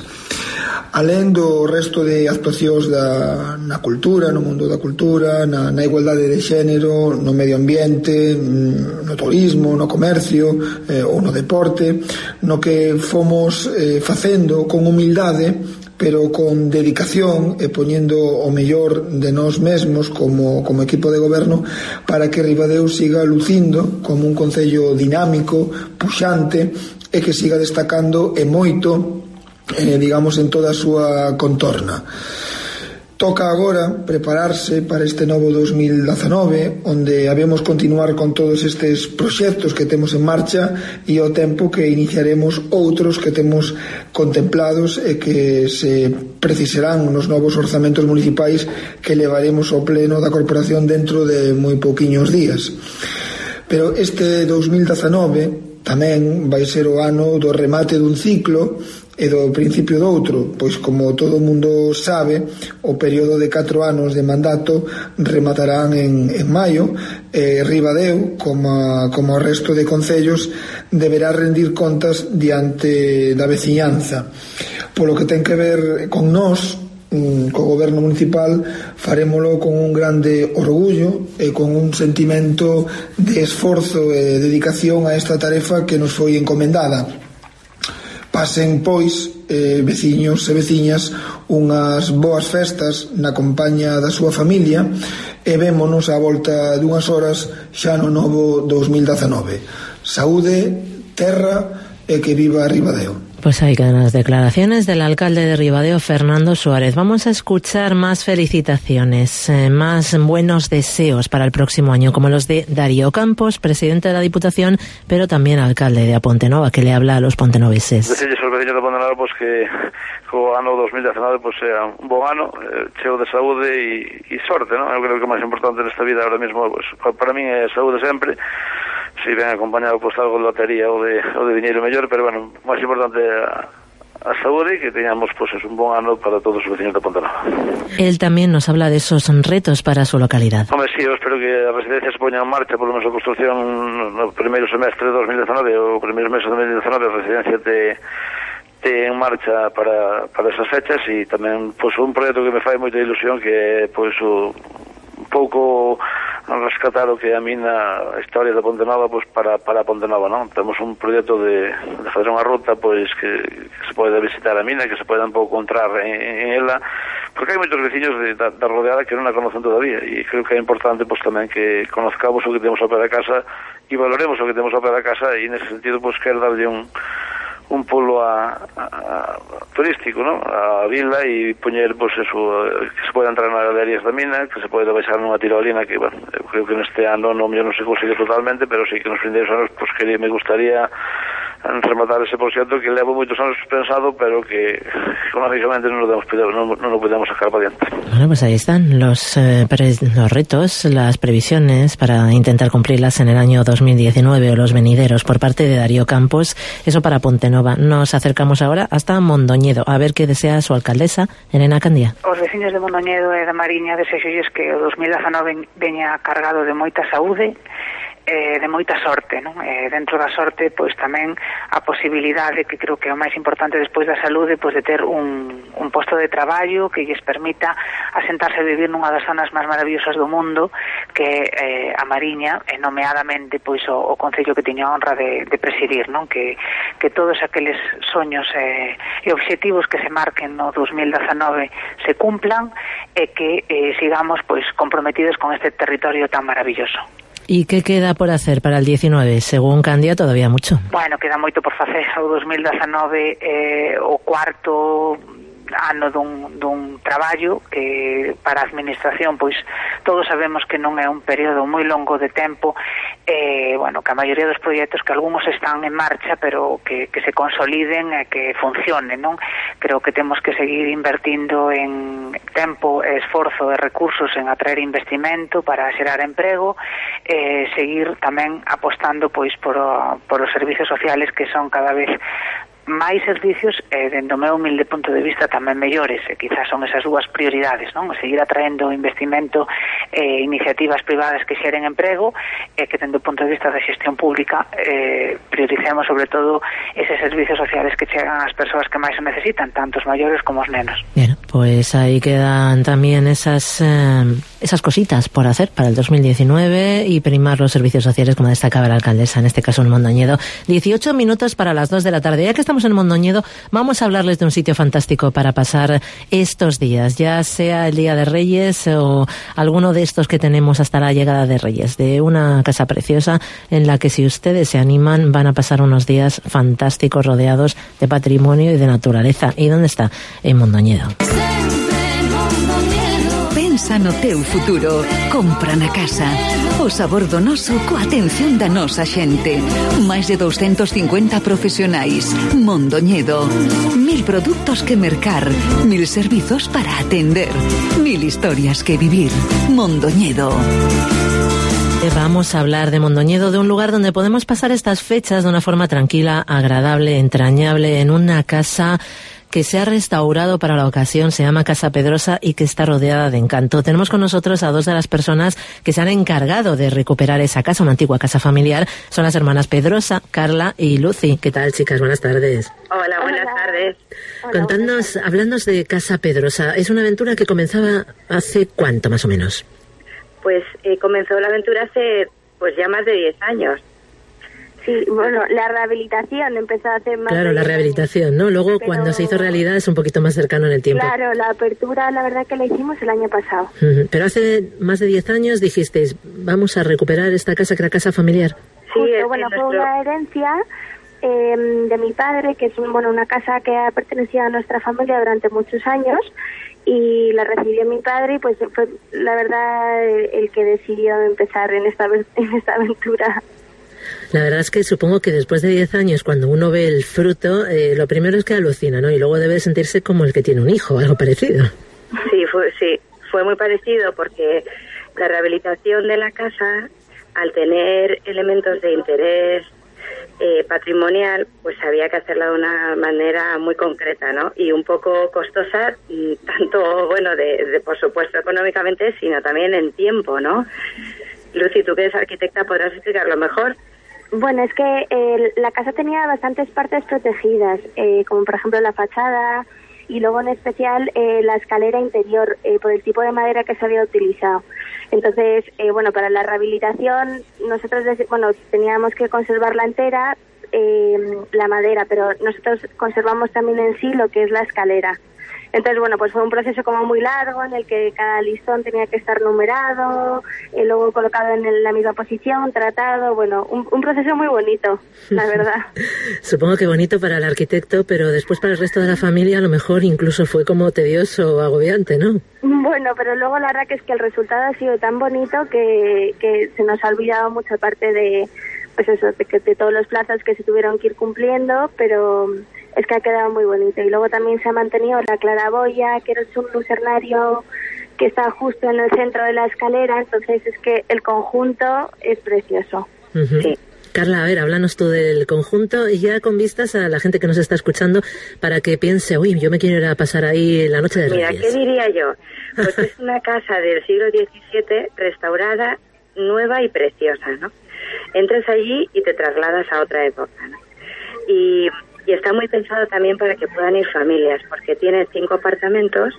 Alén do resto de actuacións na cultura, no mundo da cultura, na igualdade de xénero, no medio ambiente, no turismo, no comercio ou no deporte, no que fomos facendo con humildade, pero con dedicación e poñendo o mellor de nós mesmos como equipo de goberno para que Ribadeo siga lucindo como un concello dinámico, puxante e que siga destacando e moito digamos en toda a súa contorna. Toca agora prepararse para este novo 2019, onde habemos continuar con todos estes proxectos que temos en marcha e ao tempo que iniciaremos outros que temos contemplados e que se precisarán nos novos orzamentos municipais que levaremos ao pleno da corporación dentro de moi pouquiños días. Pero este 2019 tamén vai ser o ano do remate dun ciclo e do principio do outro, pois como todo o mundo sabe, o período de 4 anos de mandato rematarán en maio, e Ribadeo, como o resto de concellos, deberá rendir contas diante da veciñanza. Polo que ten que ver con nós, co goberno municipal, farémolo con un grande orgullo e con un sentimento de esforzo e dedicación a esta tarefa que nos foi encomendada. Pasen, pois, veciños e veciñas, unhas boas festas na compañía da súa familia e vémonos á volta dunhas horas xa no novo 2019. Saúde, terra e que viva Ribadeo. Pues ahí quedan las declaraciones del alcalde de Ribadeo, Fernando Suárez. Vamos a escuchar más felicitaciones, más buenos deseos para el próximo año, como los de Darío Campos, presidente de la Diputación, pero también alcalde de Pontenova, que le habla a los pontenoveses. Decirles aos veciños de Pontenova pues, que o ano 2019 pues, sea un bon ano, cheo de saúde e sorte, ¿no? Eu creo que o máis importante nesta vida ahora mismo, pues, para mí é saúde sempre. Si ven acompañado pues algo de lotería ou de dinheiro mellor, pero bueno, máis importante a saúde e que teñamos pues un bon ano para todos os vecinos de Pontenova. Él también nos habla de esos retos para su localidad. Hombre, sí, eu espero que a residencia se poña en marcha, por lo menos a construcción no primeiro semestre de 2019 ou primeiro mes de 2019, a residencia te en marcha para esas fechas e tamén pues un proxecto que me fai moita ilusión que é pues un pouco rescatar o que é a mina a historia de Pontenova pues para Pontenova, non? Temos un proxecto de fazer unha ruta pois que se pode visitar a mina, que se pode un pouco entrar en ela, porque hai moitos veciños da rodeada que non a conocen todavía e creo que é importante pues tamén que conozcamos o que temos ao pé da casa e valoremos o que temos ao pé da casa e nese sentido pues quero darlle un polo turístico, ¿no? A vila e poñer pues eso, que se pode entrar nas galerías da mina, que se pode baixar nunha tirolina que, bueno, eu creo que neste ano non se consigue totalmente, pero sí que nos prindeiros anos pues que me gustaría rematar ese proxecto que levo moitos anos pensado, pero que económicamente non lo podemos sacar para diante. Bueno, pues ahí están los retos, las previsiones para intentar cumplirlas en el año 2019 o los venideros por parte de Darío Campos, eso para Pontenova. Nos acercamos ahora hasta Mondoñedo, a ver qué desea su alcaldesa, Elena Candía. Os veciños de Mondoñedo e da Mariña desexolles que o 2019 veña cargado de moita saúde, de moita sorte, non? Dentro da sorte, pois tamén a posibilidade, que creo que é o máis importante despois da saúde, pois de ter un posto de traballo que lles permita asentarse a vivir nunha das zonas máis maravillosas do mundo, que é a Mariña, e nomeadamente pois o concello que tiña a honra de presidir, non? Que todos aqueles soños e obxectivos que se marquen no 2019 se cumplan e que sigamos pois comprometidos con este territorio tan maravilloso. ¿Y qué queda por hacer para el 19? Según Candia, todavía mucho. Bueno, queda moito por facer. O 2019 o cuarto ano dun traballo que para a administración pois todos sabemos que non é un período moi longo de tempo, bueno, que a maioría dos proxectos que algúns están en marcha pero que se consoliden e que funcionen, non? Creo que temos que seguir invertindo en tempo, esforzo e recursos en atraer investimento para xerar emprego, seguir tamén apostando pois por os servicios sociales que son cada vez máis servicios dentro do meu humilde punto de vista tamén mellores, e quizás son esas dúas prioridades, non? Seguir atraendo investimento e iniciativas privadas que xeren emprego e que dentro do punto de vista da xestión pública prioricemos sobre todo eses servicios sociales que chegan ás persoas que máis o necesitan, tanto os maiores como os nenos. Bien, pues ahí quedan también esas cositas por hacer para el 2019 y primar los servicios sociales, como destacaba la alcaldesa, en este caso en Mondoñedo. 18 minutos para las 2 de la tarde. Ya que estamos en Mondoñedo, vamos a hablarles de un sitio fantástico para pasar estos días, ya sea el Día de Reyes o alguno de estos que tenemos hasta la llegada de Reyes, de una casa preciosa en la que si ustedes se animan van a pasar unos días fantásticos rodeados de patrimonio y de naturaleza. ¿Y dónde está? En Mondoñedo. Siempre en Mondoñedo. pensa no teu futuro. Compra na casa. O sabor do noso coa atención da nosa xente. Máis de 250 profesionais. Mondoñedo. 1000 produtos que mercar. 1000 servizos para atender. 1000 historias que vivir. Mondoñedo. Vamos a hablar de Mondoñedo, de un lugar donde podemos pasar estas fechas de una forma tranquila, agradable, entrañable, en una casa que se ha restaurado para la ocasión, se llama Casa Pedrosa y que está rodeada de encanto. Tenemos con nosotros a dos de las personas que se han encargado de recuperar esa casa, una antigua casa familiar. Son las hermanas Pedrosa, Carla y Lucy. ¿Qué tal, chicas? Buenas tardes. Hola, buenas tardes. Contadnos, hablándonos de Casa Pedrosa, es una aventura que comenzaba hace ¿cuánto, más o menos? Pues comenzó la aventura hace pues ya más de 10 años. Sí, bueno, la rehabilitación empezó hace más. Claro, la rehabilitación, ¿no? Luego, cuando se hizo realidad, es un poquito más cercano en el tiempo. Claro, la apertura, la verdad que la hicimos el año pasado. Pero hace más de 10 años dijisteis, vamos a recuperar esta casa que era casa familiar. Sí, justo, bueno, fue una herencia de mi padre, que es una casa que ha pertenecido a nuestra familia durante muchos años, y la recibió mi padre, y pues fue, la verdad, el que decidió empezar en esta aventura. La verdad es que supongo que después de 10 años, cuando uno ve el fruto, lo primero es que alucina, ¿no? Y luego debe sentirse como el que tiene un hijo, algo parecido. Sí, fue muy parecido, porque la rehabilitación de la casa, al tener elementos de interés patrimonial, pues había que hacerla de una manera muy concreta, ¿no? Y un poco costosa, tanto, bueno, de por supuesto económicamente, sino también en tiempo, ¿no? Lucy, tú que eres arquitecta, podrás explicarlo mejor. Bueno, es que la casa tenía bastantes partes protegidas, como por ejemplo la fachada, y luego en especial la escalera interior, por el tipo de madera que se había utilizado. Entonces, para la rehabilitación nosotros teníamos que conservarla entera, la madera, pero nosotros conservamos también en sí lo que es la escalera. Entonces, pues fue un proceso como muy largo, en el que cada listón tenía que estar numerado, luego colocado en la misma posición, tratado, un proceso muy bonito, la verdad. Supongo que bonito para el arquitecto, pero después para el resto de la familia a lo mejor incluso fue como tedioso o agobiante, ¿no? Bueno, pero luego la verdad que es que el resultado ha sido tan bonito que se nos ha olvidado mucha parte de todos los plazos que se tuvieron que ir cumpliendo, pero es que ha quedado muy bonito. Y luego también se ha mantenido la claraboya, que es un lucernario que está justo en el centro de la escalera, entonces es que el conjunto es precioso. Sí. Carla, a ver, háblanos tú del conjunto, y ya con vistas a la gente que nos está escuchando, para que piense, yo me quiero ir a pasar ahí la noche de Reyes. Mira, ¿qué diría yo? Pues es una casa del siglo XVII, restaurada, nueva y preciosa, ¿no? Entras allí y te trasladas a otra época, ¿no? Y está muy pensado también para que puedan ir familias, porque tiene 5 apartamentos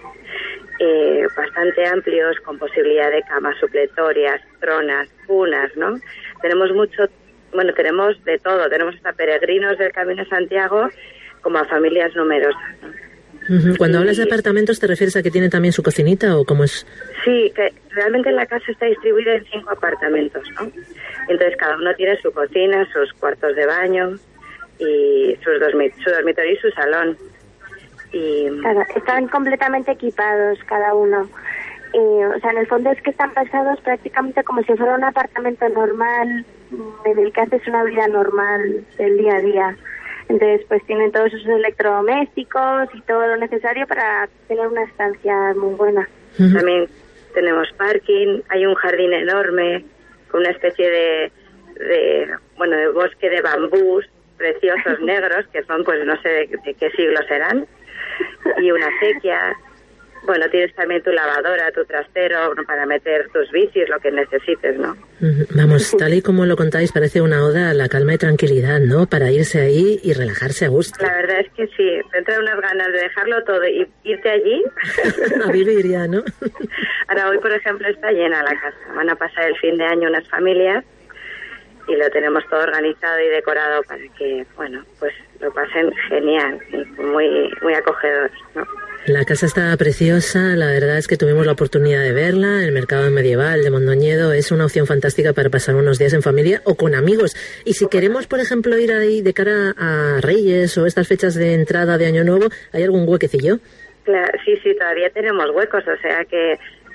bastante amplios, con posibilidad de camas supletorias, tronas, cunas, ¿no? Tenemos tenemos de todo, tenemos hasta peregrinos del Camino de Santiago, como a familias numerosas, ¿no? Cuando hablas de apartamentos, ¿te refieres a que tienen también su cocinita o cómo es? Sí, que realmente la casa está distribuida en 5 apartamentos, ¿no? Entonces cada uno tiene su cocina, sus cuartos de baño y su dormitorio y su salón. Claro, están completamente equipados cada uno. En el fondo es que están pensados prácticamente como si fuera un apartamento normal, en el que haces una vida normal del día a día. Entonces, pues tienen todos sus electrodomésticos y todo lo necesario para tener una estancia muy buena. También tenemos parking, hay un jardín enorme con una especie de bosque de bambús preciosos negros, que son, pues no sé de qué siglo serán, y una acequia. Tienes también tu lavadora, tu trastero, para meter tus bicis, lo que necesites, ¿no? Vamos, tal y como lo contáis, parece una oda a la calma y tranquilidad, ¿no? Para irse ahí y relajarse a gusto. La verdad es que sí, te entran unas ganas de dejarlo todo y irte allí. A vivir ya, ¿no? Ahora hoy, por ejemplo, está llena la casa. Van a pasar el fin de año unas familias y lo tenemos todo organizado y decorado para que, pues lo pasen genial, muy, muy acogedor, ¿no? La casa está preciosa, la verdad es que tuvimos la oportunidad de verla. El mercado medieval de Mondoñedo es una opción fantástica para pasar unos días en familia o con amigos. Y si queremos, por ejemplo, ir ahí de cara a Reyes o estas fechas de entrada de Año Nuevo, ¿hay algún huequecillo? Claro, sí, todavía tenemos huecos, o sea que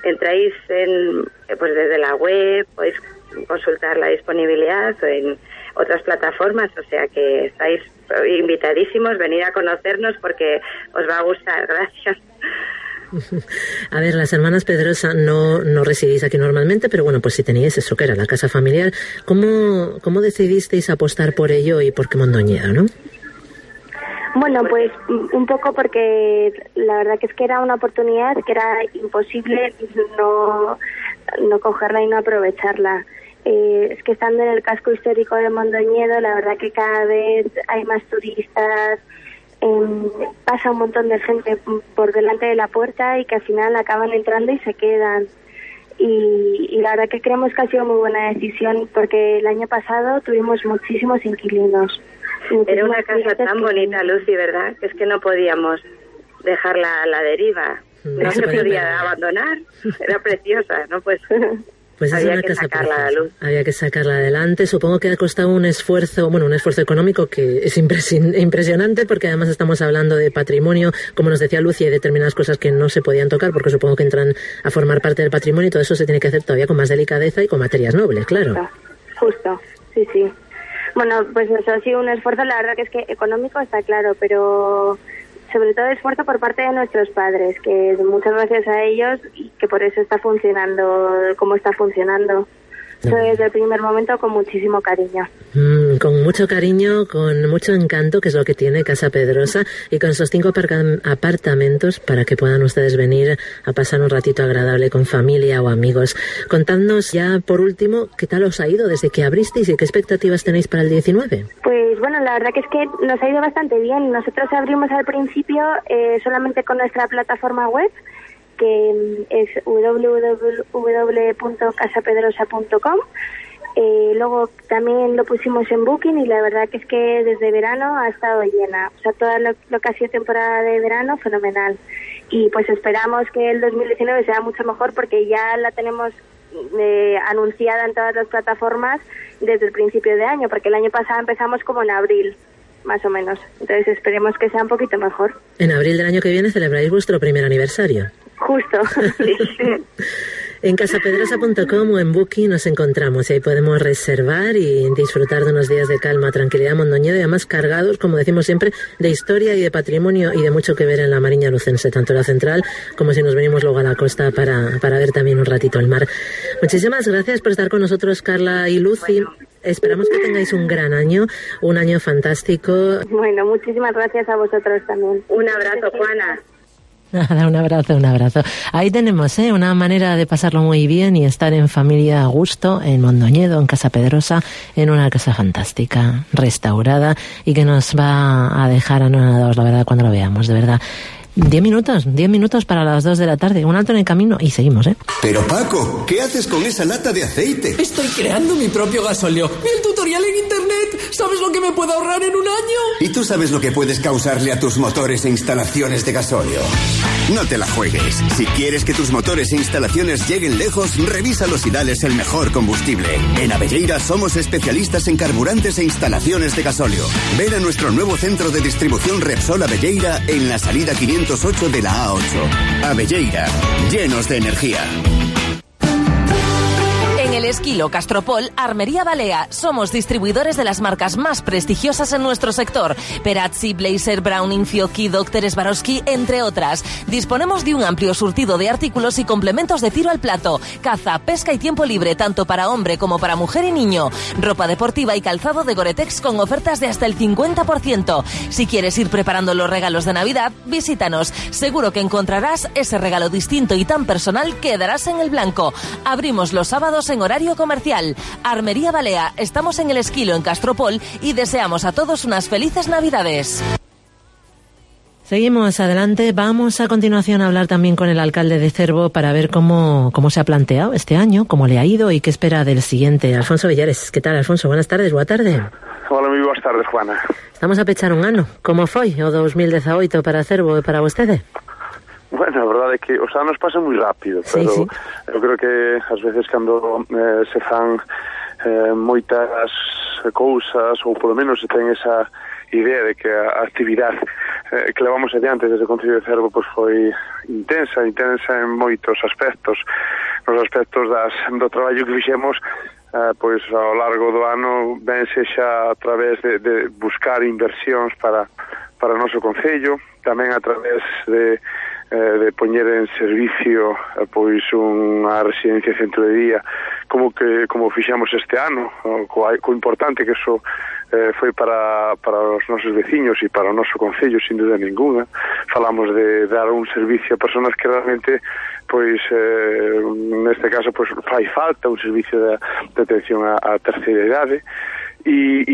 entráis desde la web, podéis consultar la disponibilidad o en otras plataformas, o sea que estáis invitadísimos, venir a conocernos porque os va a gustar. Gracias. A ver, las hermanas Pedrosa no residís aquí normalmente, pero bueno, pues si teníais eso que era la casa familiar, ¿cómo decidisteis apostar por ello y por qué Mondoñedo, no? Bueno, pues un poco porque la verdad que es que era una oportunidad que era imposible no cogerla y no aprovecharla. Es que estando en el casco histórico de Mondoñedo, la verdad que cada vez hay más turistas, pasa un montón de gente por delante de la puerta y que al final acaban entrando y se quedan. Y la verdad que creemos que ha sido muy buena decisión porque el año pasado tuvimos muchísimos inquilinos. Era una casa tan bonita, Lucy, ¿verdad? Que es que no podíamos dejarla a la deriva. No se podía abandonar. Era preciosa, ¿no? Pues es una casa preciosa. Había que sacarla adelante. Supongo que ha costado un esfuerzo económico que es impresionante, porque además estamos hablando de patrimonio, como nos decía Lucy, hay determinadas cosas que no se podían tocar porque supongo que entran a formar parte del patrimonio y todo eso se tiene que hacer todavía con más delicadeza y con materias nobles, claro. Justo, sí. Bueno, pues eso ha sido un esfuerzo, la verdad que es que económico está claro, pero sobre todo esfuerzo por parte de nuestros padres, que muchas gracias a ellos y que por eso está funcionando como está funcionando. Eso desde el primer momento con muchísimo cariño. Con mucho cariño, con mucho encanto, que es lo que tiene Casa Pedrosa, y con esos 5 apartamentos para que puedan ustedes venir a pasar un ratito agradable con familia o amigos. Contadnos ya por último, ¿qué tal os ha ido desde que abristeis y qué expectativas tenéis para el 19? Pues bueno, la verdad que es que nos ha ido bastante bien. Nosotros abrimos al principio solamente con nuestra plataforma web, que es www.casapedrosa.com. Luego también lo pusimos en Booking y la verdad que es que desde verano ha estado llena. O sea, toda lo que ha sido temporada de verano, fenomenal. Y pues esperamos que el 2019 sea mucho mejor porque ya la tenemos anunciada en todas las plataformas desde el principio de año, porque el año pasado empezamos como en abril, más o menos. Entonces esperemos que sea un poquito mejor. En abril del año que viene celebráis vuestro primer aniversario. Justo. En casapedrosa.com o en Booking nos encontramos y ahí podemos reservar y disfrutar de unos días de calma, tranquilidad en Mondoñedo, y además cargados, como decimos siempre, de historia y de patrimonio y de mucho que ver en la Mariña Lucense, tanto la central como si nos venimos luego a la costa para ver también un ratito el mar. Muchísimas gracias por estar con nosotros, Carla y Lucy. Esperamos que tengáis un gran año, un año fantástico. Bueno, muchísimas gracias a vosotros también. Un abrazo, Juana. Nada, un abrazo. Ahí tenemos una manera de pasarlo muy bien y estar en familia a gusto en Mondoñedo, en Casa Pedrosa, en una casa fantástica, restaurada y que nos va a dejar anonadados, la verdad, cuando lo veamos, de verdad. 10 minutos para las 2 de la tarde, un alto en el camino y seguimos, ¿eh? Pero Paco, ¿qué haces con esa lata de aceite? Estoy creando mi propio gasóleo. Vi el tutorial en internet. ¿Sabes lo que me puedo ahorrar en un año? ¿Y tú sabes lo que puedes causarle a tus motores e instalaciones de gasóleo? No te la juegues. Si quieres que tus motores e instalaciones lleguen lejos, revísalos y dales el mejor combustible. En Abelleira somos especialistas en carburantes e instalaciones de gasóleo. Ven a nuestro nuevo centro de distribución Repsol Abelleira en la salida 508 de la A8. Abelleira, llenos de energía. En el Esquilo Castropol, Armería Balea, somos distribuidores de las marcas más prestigiosas en nuestro sector. Perazzi, Blazer, Browning, Fiocchi, Dr. Swarovski, entre otras. Disponemos de un amplio surtido de artículos y complementos de tiro al plato, caza, pesca y tiempo libre, tanto para hombre como para mujer y niño. Ropa deportiva y calzado de Gore-Tex con ofertas de hasta el 50%. Si quieres ir preparando los regalos de Navidad, visítanos. Seguro que encontrarás ese regalo distinto y tan personal que darás en el blanco. Abrimos los sábados en horario comercial. Armería Balea, estamos en el Esquilo en Castropol y deseamos a todos unas felices Navidades. Seguimos adelante. Vamos a continuación a hablar también con el alcalde de Cervo para ver cómo se ha planteado este año, cómo le ha ido y qué espera del siguiente. Alfonso Villares. ¿Qué tal, Alfonso? Buenas tardes, boa tarde. Hola, moi boas tardes, Juana. Estamos a pechar un ano. Como foi o 2018 para Cervo e para vostede? Bueno, a verdade é que os anos pasan moi rápido, pero sí. Eu creo que ás veces cando se fan moitas cousas, ou polo menos se ten esa idea de que a actividade que levamos adiante desde o Concello de Cervo pois foi intensa en moitos aspectos, nos aspectos do traballo que fixemos pois ao largo do ano, ben sexa a través de buscar inversións para o noso Concello, tamén a través de poñer en servicio pois unha residencia centro de día como fixamos este ano, co importante que eso foi para os nosos veciños e para o noso Concello, sin duda ninguna. Falamos de dar un servicio a personas que realmente pois neste caso pois fai falta un servicio de atención á terceira idade e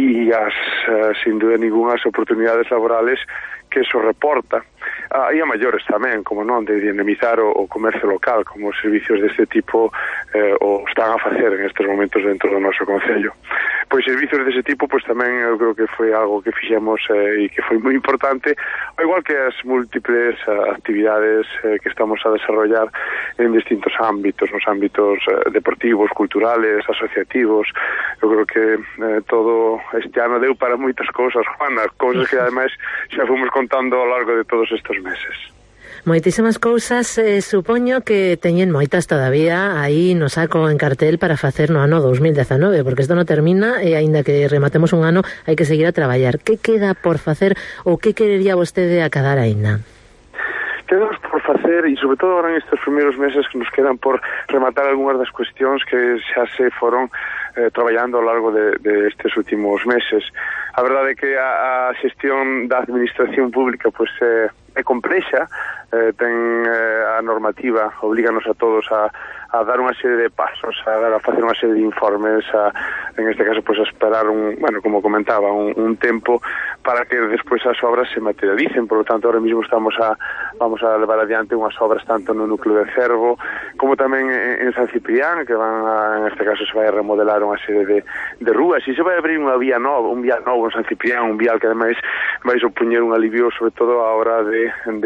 sin duda ninguna as oportunidades laborales que eso reporta e a maiores tamén, como non, de dinamizar o comercio local, como os servicios deste tipo o están a facer en estes momentos dentro do noso Concello. Pois servicios dese tipo, pois tamén eu creo que foi algo que fixemos e que foi moi importante, ao igual que as múltiples actividades que estamos a desarrollar en distintos ámbitos, nos ámbitos deportivos, culturales, asociativos. Eu creo que todo este ano deu para moitas cousas, Juana, cousas que ademais xa fomos contando ao largo de todos estes meses. Moitísimas cousas, supoño que teñen moitas todavía aí no saco en cartel para facer no ano 2019, porque isto non termina e aínda que rematemos un ano hai que seguir a traballar. Que queda por facer ou que querería vostede acabar aínda? Quedamos por facer, e sobre todo ahora en estes primeiros meses que nos quedan por rematar algunhas das cuestións que xa se foron traballando ao largo de estes últimos meses. A verdade é que a xestión da administración pública pois é complexa, ten a normativa, oblíganos a todos a dar unha serie de pasos, a facer unha serie de informes, en este caso pois a esperar como comentaba, un tempo para que despois as obras se materialicen. Por lo tanto, ahora mismo vamos a levar adiante unhas obras tanto no núcleo de Cervo como tamén en San Ciprián, que en este caso se vai a remodelar unha serie de rúas e se vai a abrir un vía novo en San Ciprián, un vial que ademais vai supoñer un alivio sobre todo a hora de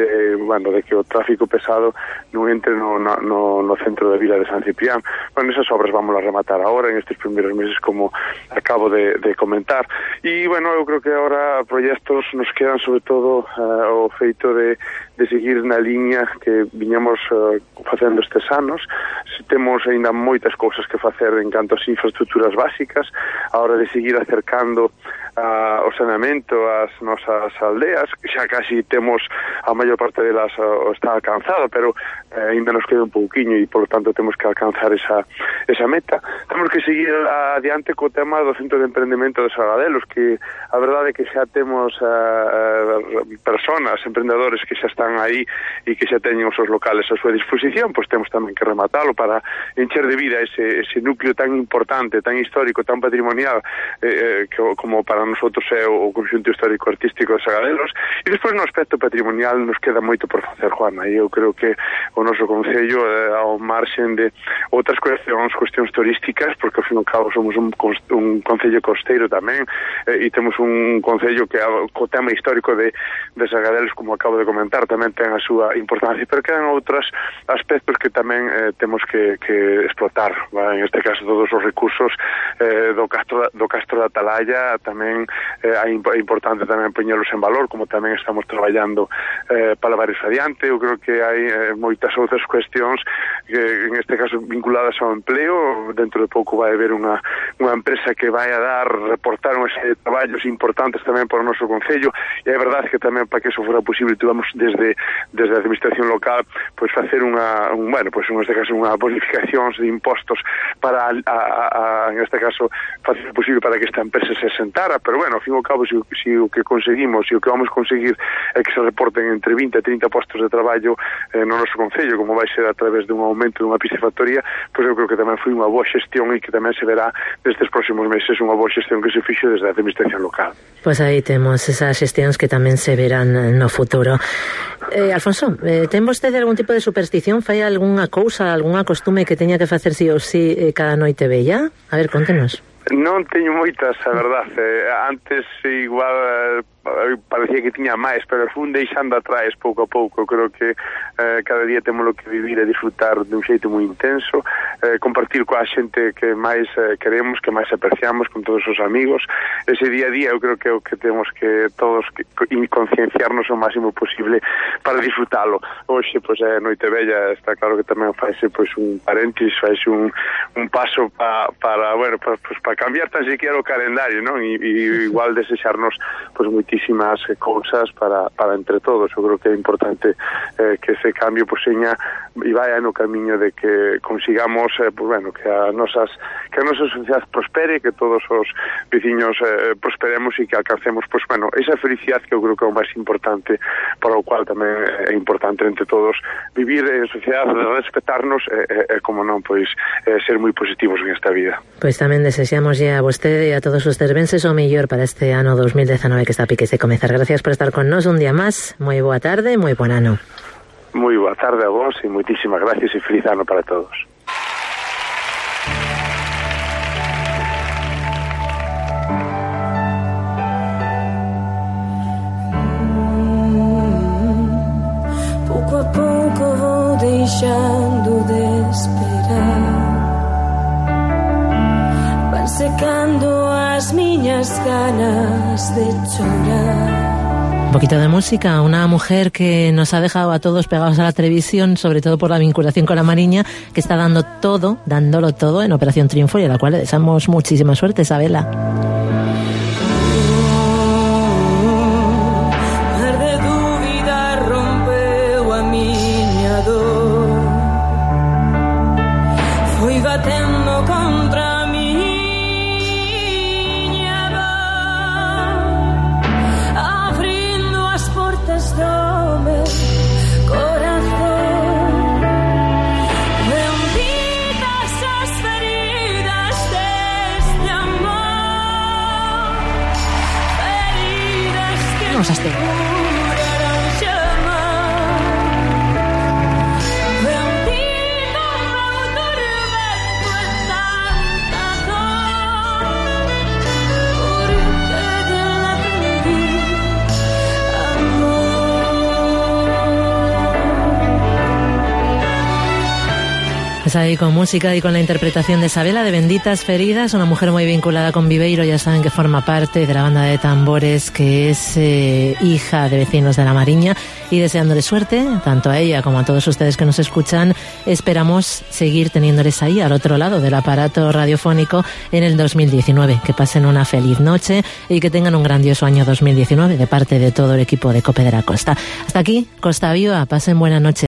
que o tráfico pesado non entre no centro da vila de San Ciprián. Esas obras vamos a rematar ahora en estes primeiros meses, como acabo de comentar. E, eu creo que agora proxectos nos quedan sobre todo o feito de seguir na liña que viñamos facendo estes anos. Temos aínda moitas cousas que facer en canto ás infraestructuras básicas, a hora de seguir acercando o saneamento ás nosas aldeas, que xa casi temos a maior parte delas está alcanzada, pero aínda nos queda un pouquiño e, polo tanto, temos que alcanzar esa meta. Temos que seguir adiante co tema do Centro de Emprendemento de Sargadelos, que a verdade é que xa temos personas, emprendedores que xa están aí e que xa teñen os seus locales a súa disposición, pois temos tamén que rematalo para encher de vida ese núcleo tan importante, tan histórico, tan patrimonial como para nosotros é o conxunto histórico-artístico de Sargadelos. E despois no aspecto patrimonial nos queda moito por facer, Juana, e eu creo que o noso Concello ao marxen de outras cuestións turísticas, porque ao fin e ao cabo somos un Concello costeiro tamén, e temos un Concello que co tema histórico de Sargadelos, como acabo de comentar, tamén ten a súa importancia, pero quedan outros aspectos que tamén temos que explotar, en este caso todos os recursos do Castro da Atalaya tamén é importante tamén poñelos en valor, como tamén estamos traballando para levar iso adiante. Eu creo que hai moitas outras cuestións que en este caso vinculadas ao empleo. Dentro de pouco vai haber unha empresa que vai a reportar unha serie de traballos importantes tamén para o noso Concello, e é verdade que tamén para que eso fora posible tuvamos desde a administración local pois facer en este caso unha bonificación de impostos para en este caso facer posible para que esta empresa se sentara, pero ao fin e ao cabo se o que conseguimos e o que vamos conseguir é que se reporten entre 20 e 30 postos de traballo no noso Concello, como vai ser a través dun aumento dunha piscifactoría, pois eu creo que tamén foi unha boa xestión e que tamén se verá nestes próximos meses unha boa xestión que se fixo desde a administración local. Pois aí temos esas xestións que tamén se verán no futuro. Alfonso, ten vostede algún tipo de superstición? Fai algunha cousa, algunha costume que teña que facer si ou si cada noite bella? A ver, contenos. Non teño moitas, a verdade. Antes igual parecía que tiña máis, pero fun deixando atrás pouco a pouco. Creo que cada día temos que vivir e disfrutar de un xeito moi intenso, compartir coa xente que máis queremos, que máis apreciamos, con todos os amigos. Ese día a día eu creo que é o que temos que todos concienciarnos o máximo posible para disfrutalo. Hoxe, pois, é Noite Vella, está claro que tamén faise pois un paréntesis, faise un paso para cambiar tan siquiera o calendario, non? E igual desexarnos pois moitísimas cousas para entre todos. Eu creo que é importante que ese cambio pois seña e vaya no camiño de que consigamos que a nosa sociedade prospere, que todos os veciños prosperemos e que alcancemos esa felicidade que eu creo que é o máis importante, para o cual tamén é importante entre todos vivir en sociedade, respetarnos e como non, pois ser moi positivos en esta vida. Pois tamén desexamos a vostede e a todos os cervenses o mellor para este ano 2019 que está a piques de comezar. Gracias por estar con nós un día máis. Moi boa tarde, moi bon ano. Moi boa tarde a vos e moitísimas gracias e feliz ano para todos. Pouco a pouco vou deixando de esperar, van secando as miñas ganas de chorar. Un poquito de música, una mujer que nos ha dejado a todos pegados a la televisión, sobre todo por la vinculación con la Mariña, que está dándolo todo en Operación Triunfo y a la cual le deseamos muchísima suerte, Isabela. Vamos a este. Pues ahí con música y con la interpretación de Isabela de Benditas Feridas, una mujer muy vinculada con Viveiro, ya saben que forma parte de la banda de tambores, que es hija de vecinos de la Mariña, y deseándole suerte, tanto a ella como a todos ustedes que nos escuchan. Esperamos seguir teniéndoles ahí al otro lado del aparato radiofónico en el 2019. Que pasen una feliz noche y que tengan un grandioso año 2019 de parte de todo el equipo de COPE de la Costa. Hasta aquí, Costa Viva, pasen buena noche.